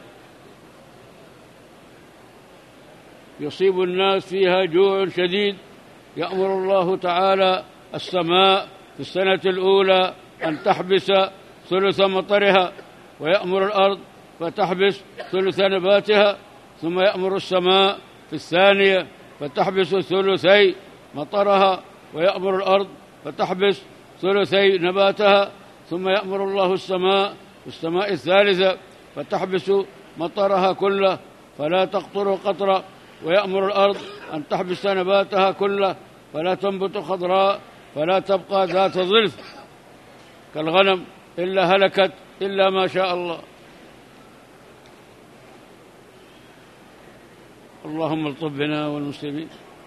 يصيب الناس فيها جوع شديد، يأمر الله تعالى السماء في السنة الأولى أن تحبس ثلث مطرها، ويأمر الأرض فتحبس ثلث نباتها، ثم يأمر السماء في الثانية فتحبس ثلثي مطرها، ويأمر الأرض فتحبس ثلثي نباتها، ثم يأمر الله السماء في السماء الثالثة فتحبس مطرها كله فلا تقطر قطرة، ويأمر الأرض أن تحبس نباتها كله فلا تنبت خضراء فلا تبقى ذات ظلف كالغنم إلا هلكت إلا ما شاء الله. اللهم الطف بنا والمسلمين.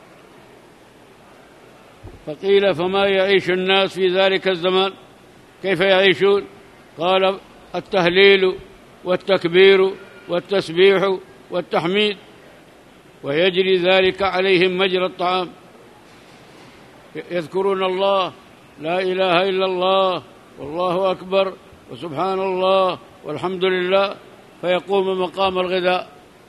فقيل فما يعيش الناس في ذلك الزمان؟ كيف يعيشون؟ قال التهليل والتكبير والتسبيح والتحميد، ويجري ذلك عليهم مجرى الطعام، يذكرون الله لا إله إلا الله والله أكبر وسبحان الله والحمد لله، فيقوم مقام الغذاء.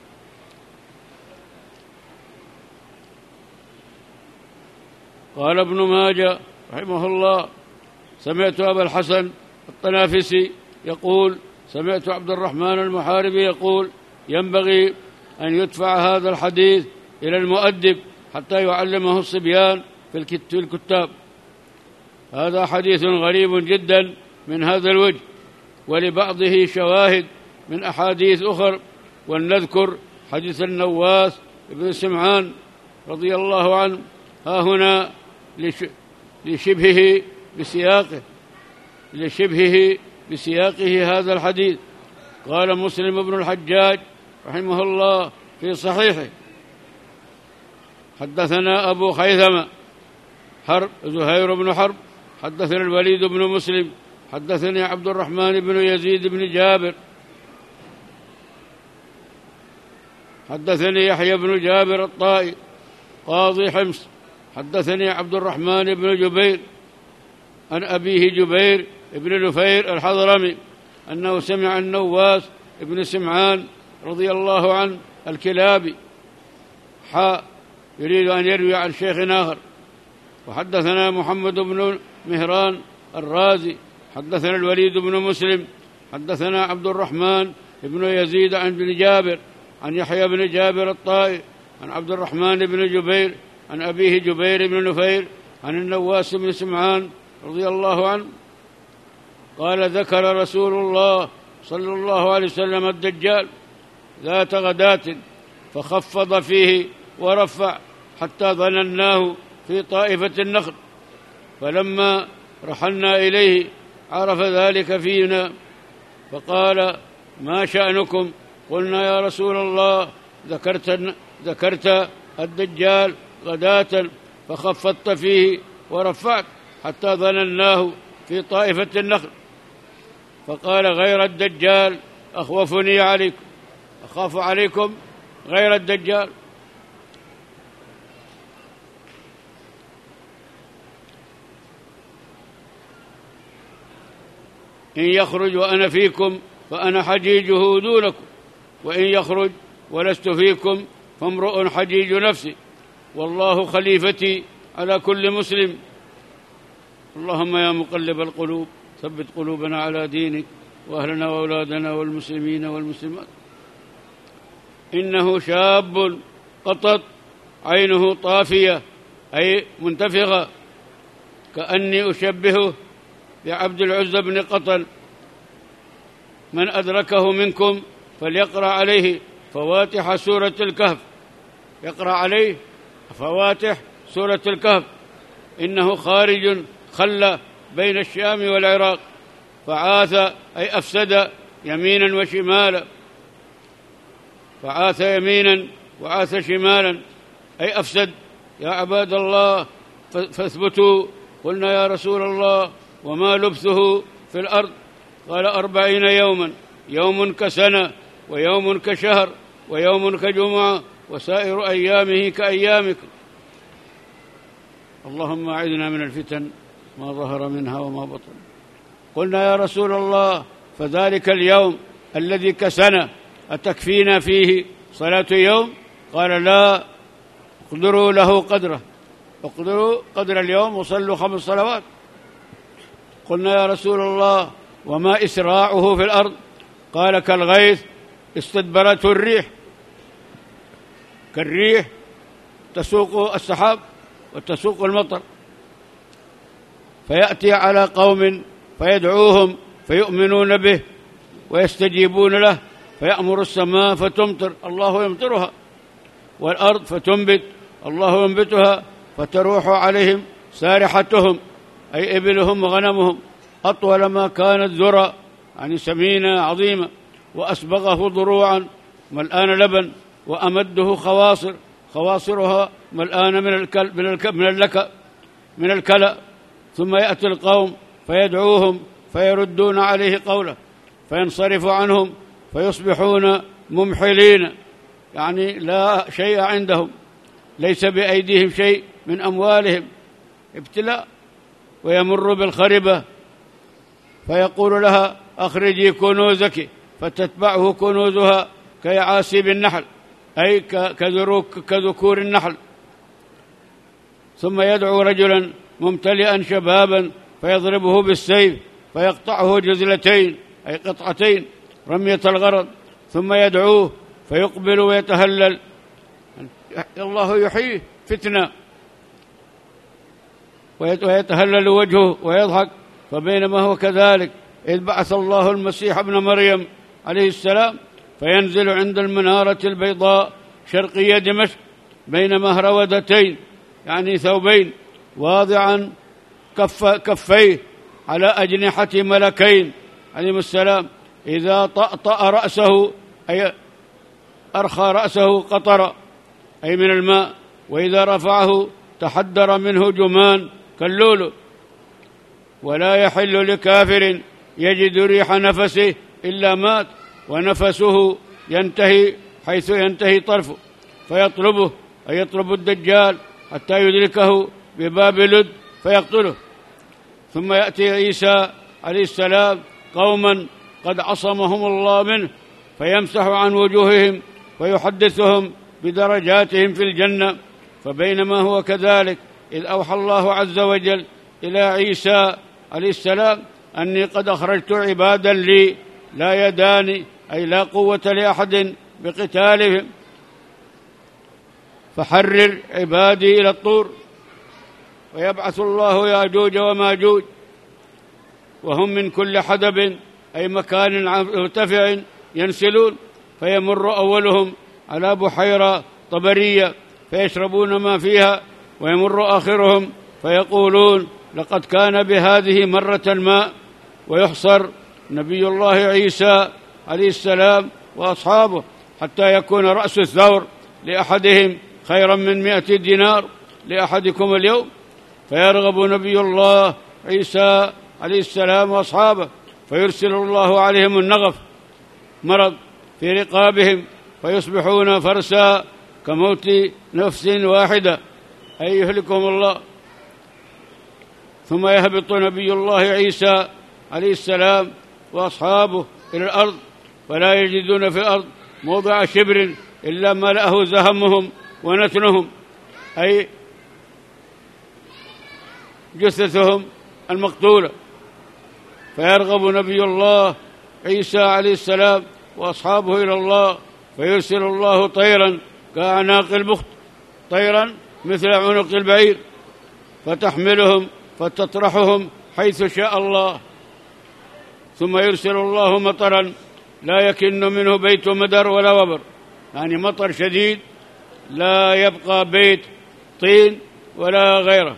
قال ابن ماجه رحمه الله سمعت أبا الحسن الطنافسي يقول سمعت عبد الرحمن المحاربي يقول ينبغي أن يدفع هذا الحديث إلى المؤدب حتى يعلمه الصبيان في الكتاب. هذا حديث غريب جدا من هذا الوجه، ولبعضه شواهد من أحاديث أخر، ولنذكر حديث النواس بن سمعان رضي الله عنه ها هنا لشبهه بسياقه لشبهه بسياقه هذا الحديث. قال مسلم بن الحجاج رحمه الله في صحيحه حدثنا أبو خيثمة حرب زهير بن حرب حدثنا الوليد بن مسلم حدثني عبد الرحمن بن يزيد بن جابر حدثني يحيى بن جابر الطائي قاضي حمص حدثني عبد الرحمن بن جبير عن أبيه جبير بن نفير الحضرمي أنه سمع النواس بن سمعان رضي الله عنه الكلابي حاء يريد أن يروي عن شيخ آخر. وحدثنا محمد بن مهران الرازي حدثنا الوليد بن مسلم حدثنا عبد الرحمن بن يزيد عن بن جابر عن يحيى بن جابر الطائي عن عبد الرحمن بن جبير عن أبيه جبير بن نفير عن النواس بن سمعان رضي الله عنه قال ذكر رسول الله صلى الله عليه وسلم الدجال ذات غداة فخفض فيه ورفع حتى ظنناه في طائفة النخل، فلما رحلنا إليه عرف ذلك فينا فقال ما شأنكم؟ قلنا يا رسول الله ذكرت, ذكرت الدجال غداة فخفضت فيه ورفعت حتى ظنناه في طائفة النخل. فقال غير الدجال أخوفني عليكم أخاف عليكم غير الدجال. إن يخرج وأنا فيكم فأنا حجيجه دونكم، وإن يخرج ولست فيكم فامرؤ حجيج نفسي، والله خليفتي على كل مسلم. اللهم يا مقلب القلوب ثبت قلوبنا على دينك وأهلنا وأولادنا والمسلمين والمسلمات. إنه شاب قطط عينه طافية أي منتفخة، كأني أشبهه بعبد العزى بن قطل. من أدركه منكم فليقرأ عليه فواتح سورة الكهف، يقرأ عليه فواتح سورة الكهف. إنه خارج خلى بين الشام والعراق فعاث أي أفسد يمينا وشمالا، فعاث يمينا وعاث شمالا أي أفسد. يا عباد الله فاثبتوا. قلنا يا رسول الله وما لبثه في الأرض؟ قال أربعين يوما، يوم كسنة ويوم كشهر ويوم كجمعة وسائر أيامه كأيامكم. اللهم أعذنا من الفتن ما ظهر منها وما بطن. قلنا يا رسول الله فذلك اليوم الذي كسنة أتكفينا فيه صلاة يوم؟ قال لا، اقدروا له قدره، اقدروا قدر اليوم وصلوا خمس صلوات. قلنا يا رسول الله وما إسراعه في الأرض؟ قال كالغيث استدبرته الريح، كالريح تسوق السحاب وتسوق المطر، فيأتي على قوم فيدعوهم فيؤمنون به ويستجيبون له، فيأمر السماء فتمطر، الله يمطرها، والأرض فتنبت، الله ينبتها، فتروح عليهم سارحتهم أي إبلهم وغنمهم أطول ما كانت ذرى، يعني سمينة عظيمة، وأسبغه ضروعا ملآن لبن، وأمده خواصر، خواصرها ملآن من الكل من الك من اللك من الكلى. ثم يأتي القوم فيدعوهم فيردون عليه قوله، فينصرف عنهم فيصبحون ممحلين، يعني لا شيء عندهم، ليس بأيديهم شيء من أموالهم، ابتلاء. ويمر بالخربة فيقول لها أخرجي كنوزك، فتتبعه كنوزها كيعاسيب النحل أي كذكور النحل. ثم يدعو رجلا ممتلئا شبابا فيضربه بالسيف فيقطعه جزلتين أي قطعتين رمية الغرض، ثم يدعوه فيقبل ويتهلل، الله يحييه فتنة، ويتهلل وجهه ويضحك. فبينما هو كذلك إذ بعث الله المسيح ابن مريم عليه السلام فينزل عند المنارة البيضاء شرقية دمشق بين مهرودتين، يعني ثوبين، واضعا كف كفيه على أجنحة ملكين عليهم السلام، إذا طأطأ رأسه أي أرخى رأسه قطر أي من الماء، وإذا رفعه تحدر منه جمان كاللؤلؤ. ولا يحل لكافر يجد ريح نفسه إلا مات، ونفسه ينتهي حيث ينتهي طرفه، فيطلبه أي يطلب الدجال حتى يدركه بباب لد فيقتله. ثم يأتي عيسى عليه السلام قوما قد عصمهم الله منه، فيمسح عن وجوههم ويحدثهم بدرجاتهم في الجنة. فبينما هو كذلك إذ أوحى الله عز وجل إلى عيسى عليه السلام أني قد أخرجت عبادا لي لا يدان أي لا قوة لأحد بقتالهم، فحرر عبادي إلى الطور. ويبعث الله يأجوج وماجوج وهم من كل حدب أي مكان مرتفع ينسلون، فيمر أولهم على بحيرة طبرية فيشربون ما فيها، ويمر آخرهم فيقولون لقد كان بهذه مرة ماء. ويحصر نبي الله عيسى عليه السلام وأصحابه حتى يكون رأس الثور لأحدهم خيرا من مئة دينار لأحدكم اليوم. فيرغب نبي الله عيسى عليه السلام وأصحابه فيرسل الله عليهم النغف مرض في رقابهم، فيصبحون فرسا كموت نفس واحدة أي يهلكهم الله. ثم يهبط نبي الله عيسى عليه السلام وأصحابه إلى الأرض، ولا يجدون في الأرض موضع شبر إلا ملأه زهمهم ونتنهم أي جثثهم المقتولة. فيرغب نبي الله عيسى عليه السلام وأصحابه إلى الله، فيرسل الله طيرا كأعناق البخت، طيرا مثل عنق البعير، فتحملهم فتطرحهم حيث شاء الله. ثم يرسل الله مطرا لا يكن منه بيت مدر ولا وبر، يعني مطر شديد لا يبقى بيت طين ولا غيره.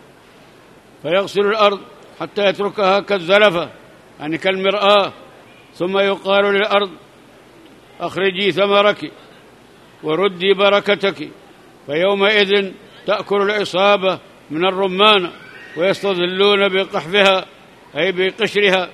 فيغسل الأرض حتى يتركها كالزلفة، يعني كالمرآة، ثم يقال للأرض أخرجي ثمرك وردي بركتك، فيومئذ تأكل العصابة من الرمان ويستظلون بقحفها أي بقشرها.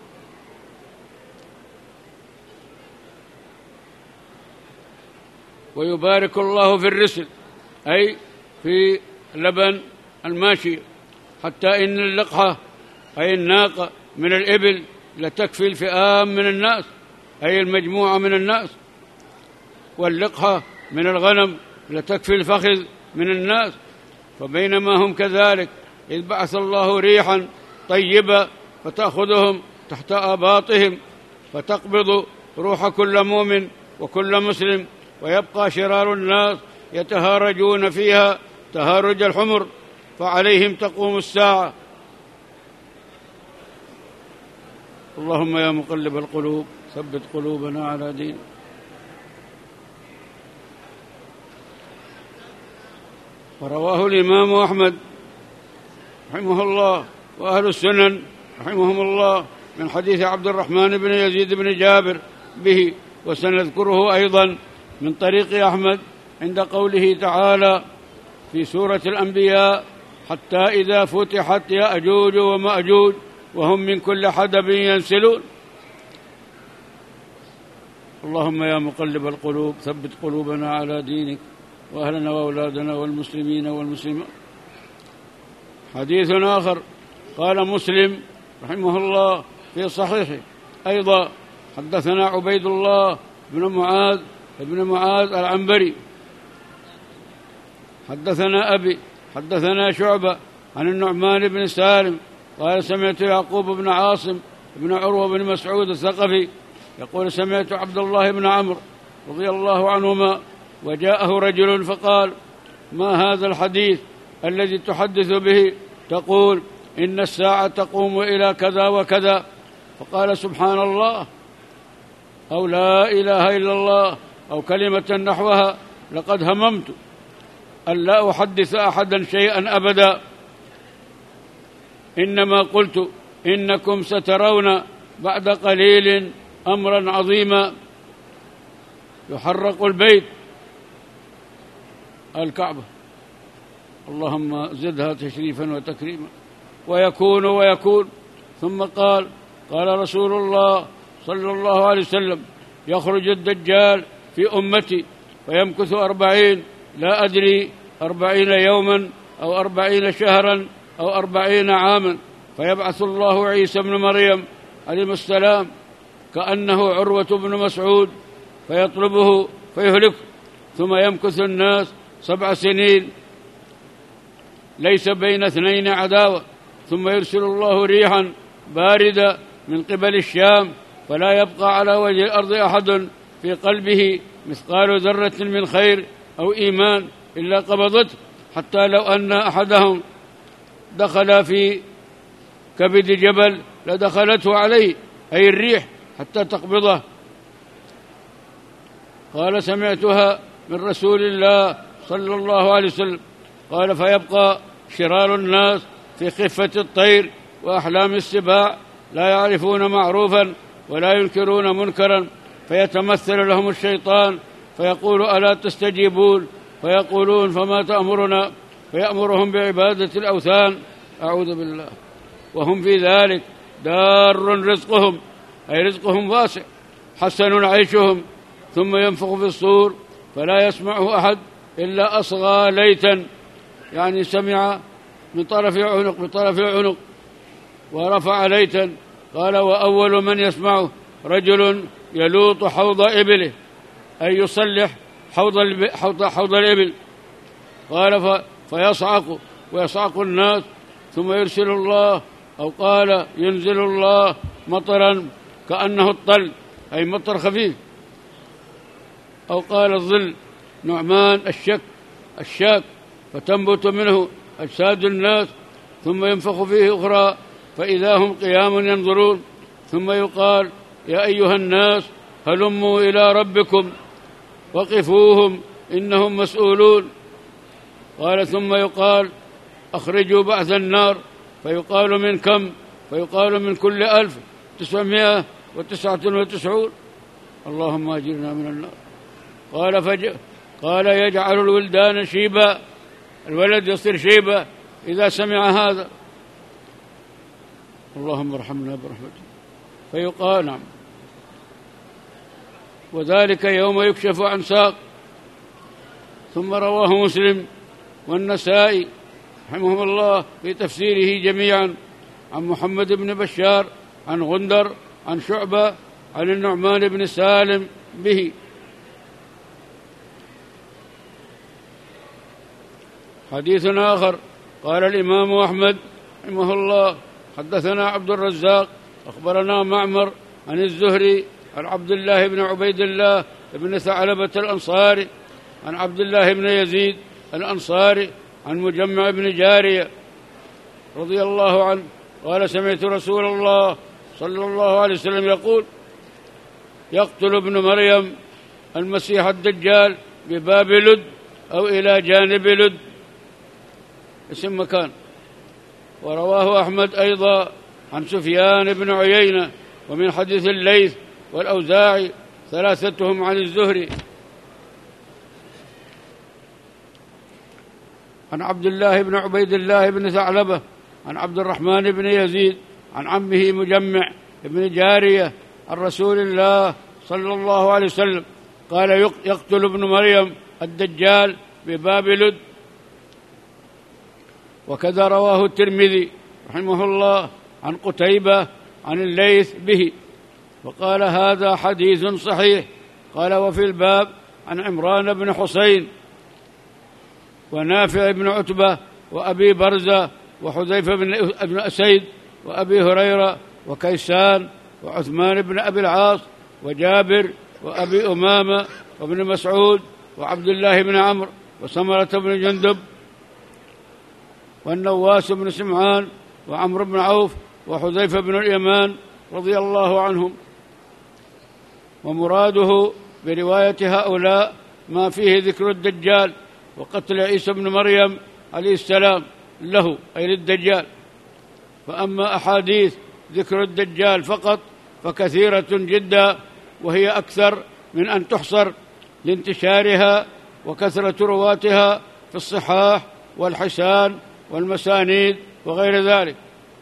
ويبارك الله في الرسل أي في لبن الماشية، حتى إن اللقحة أي الناقة من الإبل لتكفي الفئام من الناس أي المجموعة من الناس، واللقحة من الغنم لتكفي الفخذ من الناس. فبينما هم كذلك إذ بعث الله ريحا طيبة فتأخذهم تحت آباطهم فتقبض روح كل مؤمن وكل مسلم، ويبقى شرار الناس يتهارجون فيها تهارج الحمر، فعليهم تقوم الساعة. اللهم يا مقلب القلوب ثبت قلوبنا على دينك. ورواه الإمام أحمد رحمه الله وأهل السنن رحمهم الله من حديث عبد الرحمن بن يزيد بن جابر به، وسنذكره أيضا من طريق أحمد عند قوله تعالى في سورة الأنبياء: حتى إذا فتحت يأجوج ومأجوج وهم من كل حدب ينسلون. اللهم يا مقلب القلوب ثبت قلوبنا على دينك وأهلنا وأولادنا والمسلمين والمسلمات. حديث آخر قال مسلم رحمه الله في صحيحه أيضا: حدثنا عبيد الله بن معاذ بن معاذ العنبري حدثنا أبي حدثنا شعبة عن النعمان بن سالم قال: سمعت يعقوب بن عاصم بن عروة بن مسعود الثقفي يقول: سمعت عبد الله بن عمرو رضي الله عنهما وجاءه رجل فقال: ما هذا الحديث الذي تحدث به تقول إن الساعة تقوم إلى كذا وكذا؟ فقال: سبحان الله، أو لا إله إلا الله، أو كلمة نحوها، لقد هممت أن لا أحدث أحدا شيئا أبدا، إنما قلت إنكم سترون بعد قليل أمرا عظيما يحرق البيت الكعبة، اللهم زدها تشريفا وتكريما، ويكون ويكون. ثم قال: قال رسول الله صلى الله عليه وسلم: يخرج الدجال في أمتي فيمكث أربعين، لا أدري أربعين يوما أو أربعين شهرا أو أربعين عاما، فيبعث الله عيسى بن مريم عليه السلام كأنه عروة بن مسعود فيطلبه فيهلكه، ثم يمكث الناس سبع سنين ليس بين اثنين عداوة، ثم يرسل الله ريحا باردة من قبل الشام، فلا يبقى على وجه الأرض أحد في قلبه مثقال ذرة من خير أو إيمان إلا قبضته، حتى لو أن أحدهم دخل في كبد جبل لدخلته عليه أي الريح حتى تقبضه. قال: سمعتها من رسول الله صلى الله عليه وسلم. قال: فيبقى شرار الناس في خفة الطير وأحلام السباع، لا يعرفون معروفا ولا ينكرون منكرا، فيتمثل لهم الشيطان فيقول: ألا تستجيبون؟ فيقولون: فما تأمرنا؟ فيأمرهم بعبادة الأوثان، أعوذ بالله، وهم في ذلك دار رزقهم أي رزقهم واسع، حسن عيشهم. ثم ينفخ في الصور فلا يسمعه أحد إلا أصغى ليتا، يعني سمع من طرف عنق بطرف العنق ورفع ليتا. قال: وأول من يسمعه رجل يلوط حوض إبله أي يصلح حوض, حوض, حوض الإبل. قال: فيصعق ويصعق الناس، ثم يرسل الله أو قال ينزل الله مطرا كأنه الطل أي مطر خفيف، أو قال الظل نعمان الشك الشاك، فتنبت منه أجساد الناس، ثم ينفخ فيه أخرى فإذا هم قيام ينظرون، ثم يقال: يا أيها الناس هلموا إلى ربكم وقفوهم إنهم مسؤولون. قال: ثم يقال: أخرجوا بعث النار، فيقال: من كم؟ فيقال: من كل ألف تسعمائة وتسعة وتسعون. اللهم أجرنا من النار. قال فج... قال يجعل الولدان شيبا، الولد يصير شيبا إذا سمع هذا. اللهم ارحمنا برحمتك. فيقال نعم. وذلك يوم يكشف عن ساق. ثم رواه مسلم والنسائي رحمهم الله في تفسيره جميعا عن محمد بن بشار عن غندر عن شعبة عن النعمان بن سالم به. حديث آخر. قال الإمام أحمد رحمه الله حدثنا عبد الرزاق أخبرنا معمر عن الزهري عن عبد الله بن عبيد الله بن ثعلبة الأنصاري عن عبد الله بن يزيد الأنصاري عن مجمع بن جارية رضي الله عنه قال سمعت رسول الله صلى الله عليه وسلم يقول يقتل ابن مريم المسيح الدجال بباب لد أو إلى جانب لد، اسم مكان. ورواه أحمد أيضا عن سفيان بن عيينة ومن حديث الليث والأوزاعي ثلاثتهم عن الزهري عن عبد الله بن عبيد الله بن ثعلبة عن عبد الرحمن بن يزيد عن عمه مجمع بن جارية عن رسول الله صلى الله عليه وسلم قال يقتل ابن مريم الدجال بباب لد. وكذا رواه الترمذي رحمه الله عن قتيبة عن الليث به وقال هذا حديث صحيح. قال وفي الباب عن عمران بن حسين ونافع بن عتبة وأبي برزة وحذيفة بن أسيد وأبي هريرة وكيسان وعثمان بن أبي العاص وجابر وأبي أمامة وابن مسعود وعبد الله بن عمرو وسمرة بن جندب والنواس بن سمعان وعمرو بن عوف وحذيفة بن اليمان رضي الله عنهم. ومراده برواية هؤلاء ما فيه ذكر الدجال وقتل عيسى بن مريم عليه السلام له أي للدجال. فأما أحاديث ذكر الدجال فقط فكثيرة جدا وهي أكثر من أن تحصر لانتشارها وكثرة رواتها في الصحاح والحسان والمسانيد وغير ذلك.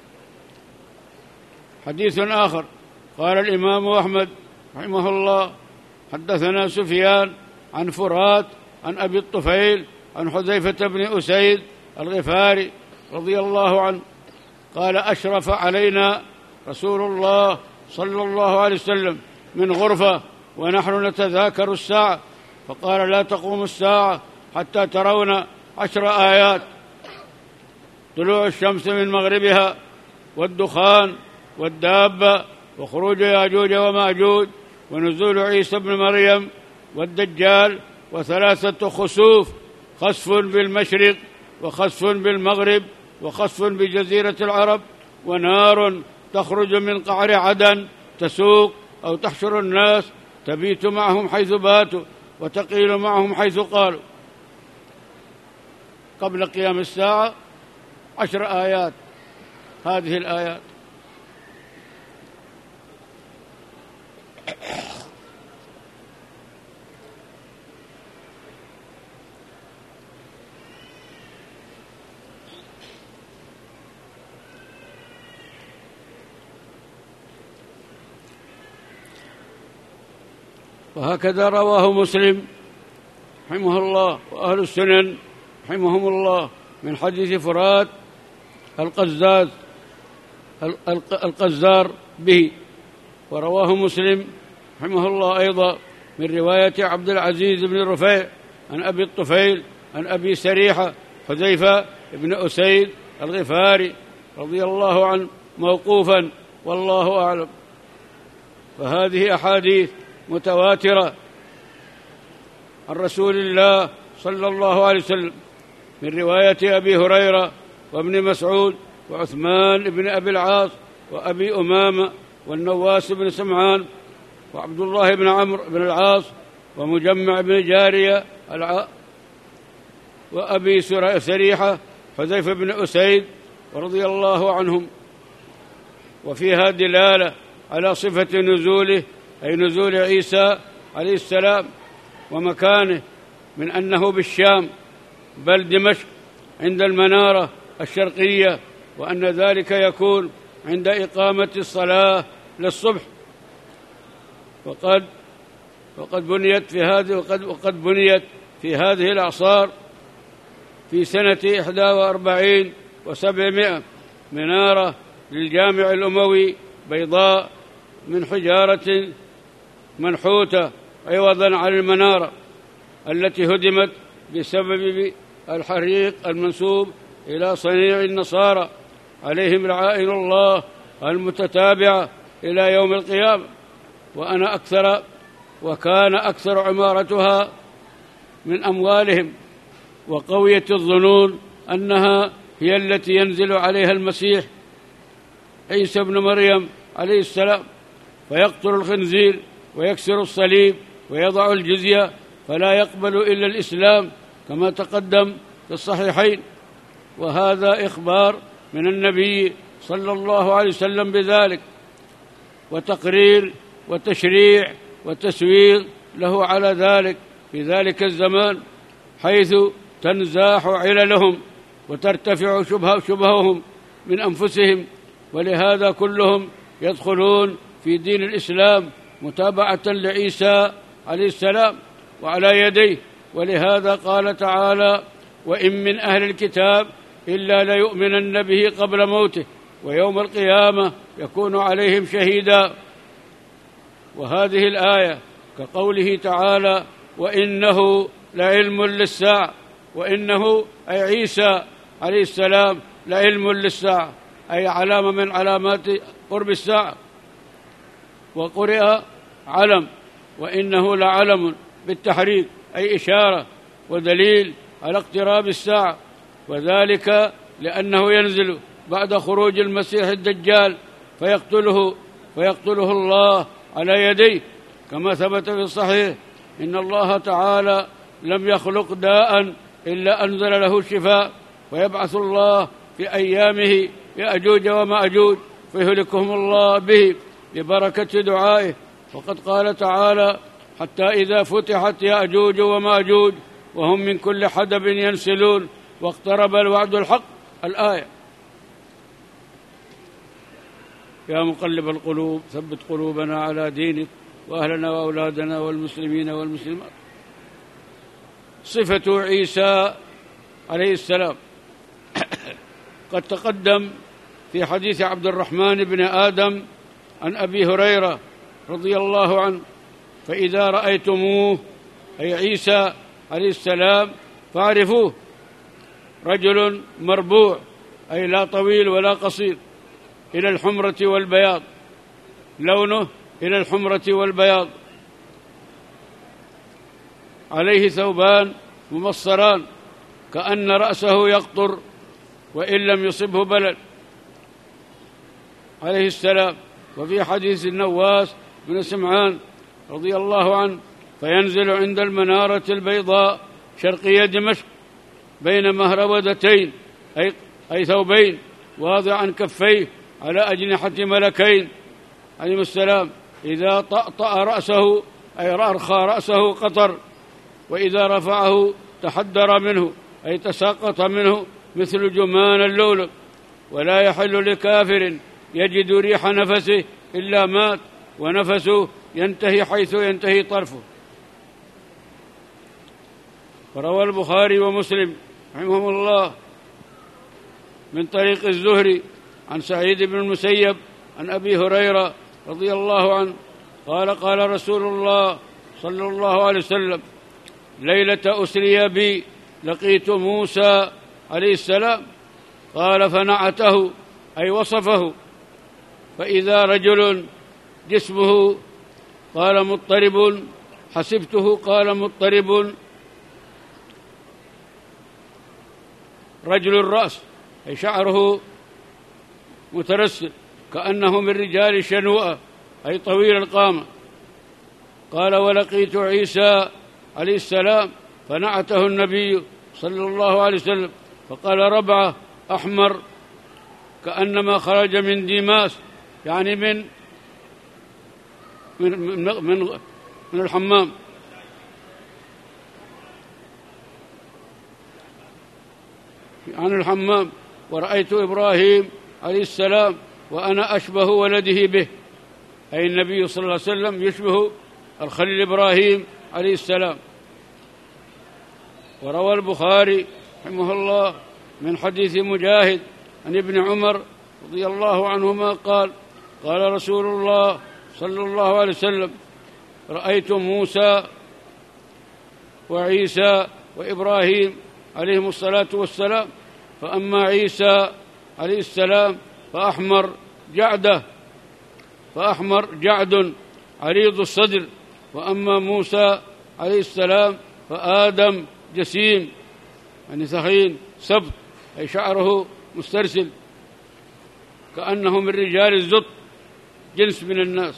حديث آخر. قال الإمام أحمد رحمه الله حدثنا سفيان عن فرات عن أبي الطفيل عن حذيفة بن أسيد الغفاري رضي الله عنه قال أشرف علينا رسول الله صلى الله عليه وسلم من غرفة ونحن نتذاكر الساعة فقال لا تقوم الساعة حتى ترون عشر آيات: طلوع الشمس من مغربها والدخان والدابة وخروج ياجوج وماجوج ونزول عيسى بن مريم والدجال وثلاثة خسوف: خسف بالمشرق وخسف بالمغرب وخسف بجزيرة العرب ونار تخرج من قعر عدن تسوق أو تحشر الناس تبيت معهم حيث باتوا وتقيل معهم حيث قالوا. قبل قيام الساعة عشر آيات. هذه الآيات وهكذا رواه مسلم رحمه الله وأهل السنن رحمهم الله من حديث فرات القزاز القزار به. ورواه مسلم رحمه الله أيضا من رواية عبد العزيز بن رفيع عن أبي الطفيل عن أبي سريحة حذيفة بن أسيد الغفاري رضي الله عنه موقوفا والله أعلم. فهذه أحاديث متواترة عن رسول الله صلى الله عليه وسلم من رواية أبي هريرة وابن مسعود وعثمان بن أبي العاص وأبي أمامة والنواس بن سمعان وعبد الله بن عمرو بن العاص ومجمع بن جارية الع... وأبي سريحة حذيفة بن أسيد رضي الله عنهم. وفيها دلالة على صفة نزوله أي نزول عيسى عليه السلام ومكانه من أنه بالشام بل دمشق عند المنارة الشرقية، وأن ذلك يكون عند إقامة الصلاة للصبح. وقد وقد بنيت في هذه وقد وقد بنيت في هذه الأعصار في سنة إحدى وأربعين وسبعمائة منارة للجامع الأموي بيضاء من حجارة منحوتة عوضا عن المنارة التي هدمت بسبب الحريق المنسوب إلى صنيع النصارى عليهم لعائن الله المتتابعة إلى يوم القيامة. وأنا أكثر وكان أكثر عمارتها من أموالهم، وقوية الظنون أنها هي التي ينزل عليها المسيح عيسى بن مريم عليه السلام فيقتل الخنزير ويكسر الصليب ويضع الجزية فلا يقبل إلا الإسلام كما تقدم في الصحيحين. وهذا إخبار من النبي صلى الله عليه وسلم بذلك، وتقرير وتشريع وتسويغ له على ذلك في ذلك الزمان، حيث تنزاح عللهم وترتفع شبه شبههم من أنفسهم، ولهذا كلهم يدخلون في دين الإسلام متابعة لعيسى عليه السلام وعلى يديه. ولهذا قال تعالى: وإن من أهل الكتاب إلا ليؤمنن به قبل موته ويوم القيامة يكون عليهم شهيدا. وهذه الآية كقوله تعالى: وإنه لعلم للساعة، وإنه أي عيسى عليه السلام لعلم للساعة أي علامة من علامات قرب الساعة. وقرئ علم، وإنه لعلم بالتحريك أي إشارة ودليل على اقتراب الساعة، وذلك لأنه ينزل بعد خروج المسيح الدجال فيقتله فيقتله الله على يديه، كما ثبت في الصحيح: إن الله تعالى لم يخلق داء إلا أنزل له الشفاء، ويبعث الله في أيامه يأجوج ومأجوج فيهلكهم الله به ببركة دعائه. وقد قال تعالى: حتى إذا فتحت يأجوج ومأجوج وهم من كل حدب ينسلون واقترب الوعد الحق. الآية. يا مقلب القلوب ثبت قلوبنا على دينك وأهلنا وأولادنا والمسلمين والمسلمات. صفة عيسى عليه السلام قد تقدم في حديث عبد الرحمن بن آدم عن أبي هريرة رضي الله عنه: فإذا رأيتموه أي عيسى عليه السلام فاعرفوه، رجل مربوع أي لا طويل ولا قصير، إلى الحمرة والبياض، لونه إلى الحمرة والبياض، عليه ثوبان ممصران كأن رأسه يقطر وإن لم يصبه بلل عليه السلام. وفي حديث النواس بن سمعان رضي الله عنه: فينزل عند المنارة البيضاء شرقية دمشق بين مهرودتين أي, أي ثوبين، واضعا كفيه على أجنحة ملكين عليهم السلام، إذا طأطأ رأسه أي أرخى رأسه قطر، وإذا رفعه تحدر منه أي تساقط منه مثل جمان اللؤلؤ. ولا يحل لكافر يجد ريح نفسه إلا مات، ونفسه ينتهي حيث ينتهي طرفه. وروى البخاري ومسلم رحمهم الله من طريق الزهري عن سعيد بن المسيب عن أبي هريرة رضي الله عنه قال: قال رسول الله صلى الله عليه وسلم: ليلة أسري بي لقيت موسى عليه السلام، قال: فنعته أي وصفه، فإذا رجل جسمه قال مضطرب، حسبته قال مضطرب رجل الرأس أي شعره مترسل كأنه من رجال شنوءة أي طويل القامة. قال: ولقيت عيسى عليه السلام فنعته النبي صلى الله عليه وسلم، فقال: ربعة أحمر كأنما خرج من ديماس، يعني من من, من, من, من الحمام. عن الحمام: ورأيت إبراهيم عليه السلام وأنا أشبه ولده به، أي النبي صلى الله عليه وسلم يشبه الخليل إبراهيم عليه السلام. وروى البخاري رحمه الله من حديث مجاهد عن ابن عمر رضي الله عنهما قال: قال رسول الله صلى الله عليه وسلم: رأيت موسى وعيسى وإبراهيم عليهم الصلاة والسلام، فأما عيسى عليه السلام فأحمر جعده فأحمر جعد عريض الصدر، وأما موسى عليه السلام فآدم جسيم، يعني ثخين سبط، أي شعره مسترسل كأنه من رجال الزط، جنس من الناس.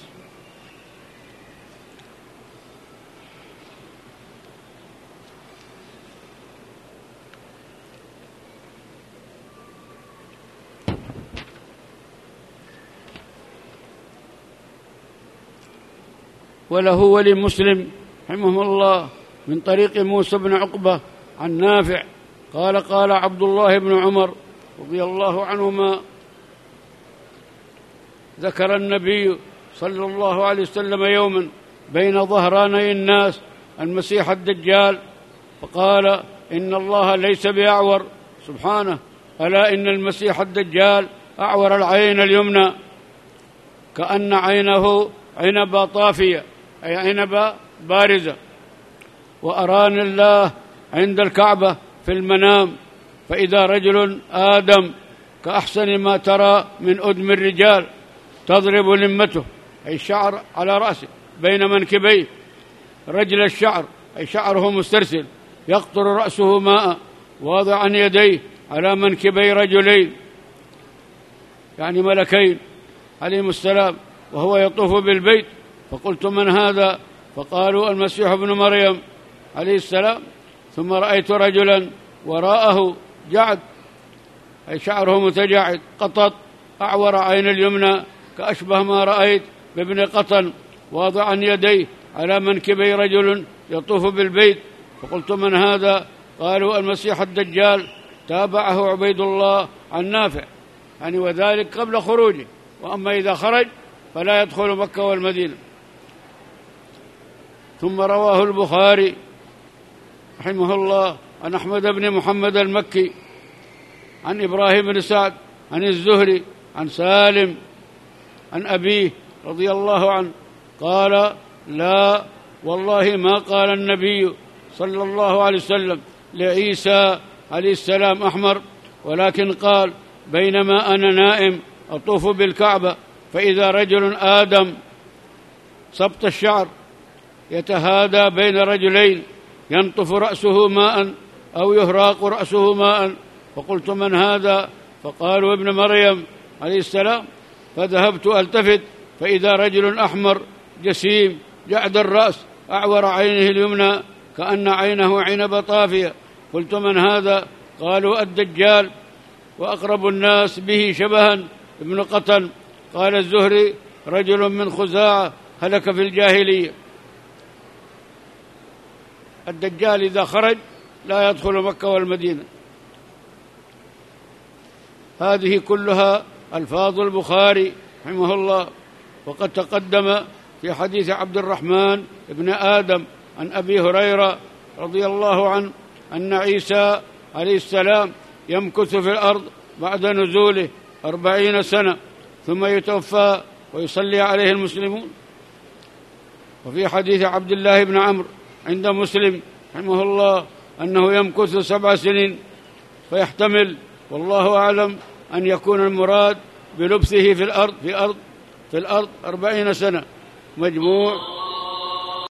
وله ولمسلم رحمه الله من طريق موسى بن عقبة عن نافع قال: قال عبد الله بن عمر رضي الله عنهما: ذكر النبي صلى الله عليه وسلم يوما بين ظهراني الناس المسيح الدجال، فقال: إن الله ليس بأعور سبحانه، ألا إن المسيح الدجال أعور العين اليمنى كأن عينه عنبة طافية، أي عنبة بارزة. وأراني الله عند الكعبة في المنام فإذا رجل آدم كأحسن ما ترى من أدم الرجال تضرب لمته، أي الشعر على رأسه بين منكبيه، رجل الشعر أي شعره مسترسل، يقطر رأسه ماء، واضعا يديه على منكبي رجلين يعني ملكين عليهم السلام، وهو يطوف بالبيت. فقلت: من هذا؟ فقالوا: المسيح ابن مريم عليه السلام. ثم رأيت رجلا وراءه جعد، أي شعره متجعد قطط، أعور عين اليمنى كأشبه ما رأيت بابن قطن، واضعا يديه على منكبي رجل يطوف بالبيت. فقلت: من هذا؟ قالوا: المسيح الدجال. تابعه عبيد الله عن نافع، يعني وذلك قبل خروجه، وأما إذا خرج فلا يدخل مكة والمدينة. ثم رواه البخاري رحمه الله عن أحمد بن محمد المكي عن إبراهيم بن سعد عن الزهري عن سالم عن أبيه رضي الله عنه قال: لا والله ما قال النبي صلى الله عليه وسلم لعيسى عليه السلام أحمر، ولكن قال: بينما أنا نائم أطوف بالكعبة فإذا رجل آدم سبط الشعر يتهادى بين رجلين ينطف رأسه ماء أو يهراق رأسه ماء. فقلت: من هذا؟ فقالوا: ابن مريم عليه السلام. فذهبت ألتفت فإذا رجل أحمر جسيم جعد الرأس أعور عينه اليمنى كأن عينه عنب طافية. قلت: من هذا؟ قالوا: الدجال، وأقرب الناس به شبها ابن قطن. قال الزهري: رجل من خزاعة هلك في الجاهلية. الدجال إذا خرج لا يدخل مكة والمدينة. هذه كلها ألفاظ البخاري رحمه الله. وقد تقدم في حديث عبد الرحمن بن آدم عن أبي هريرة رضي الله عنه أن عيسى عليه السلام يمكث في الأرض بعد نزوله أربعين سنة ثم يتوفى ويصلي عليه المسلمون. وفي حديث عبد الله بن عمرو عند مسلم رحمه الله أنه يمكث سبع سنين، فيحتمل والله أعلم أن يكون المراد بلبثه في الأرض في أرض في الأرض أربعين سنة. مجموع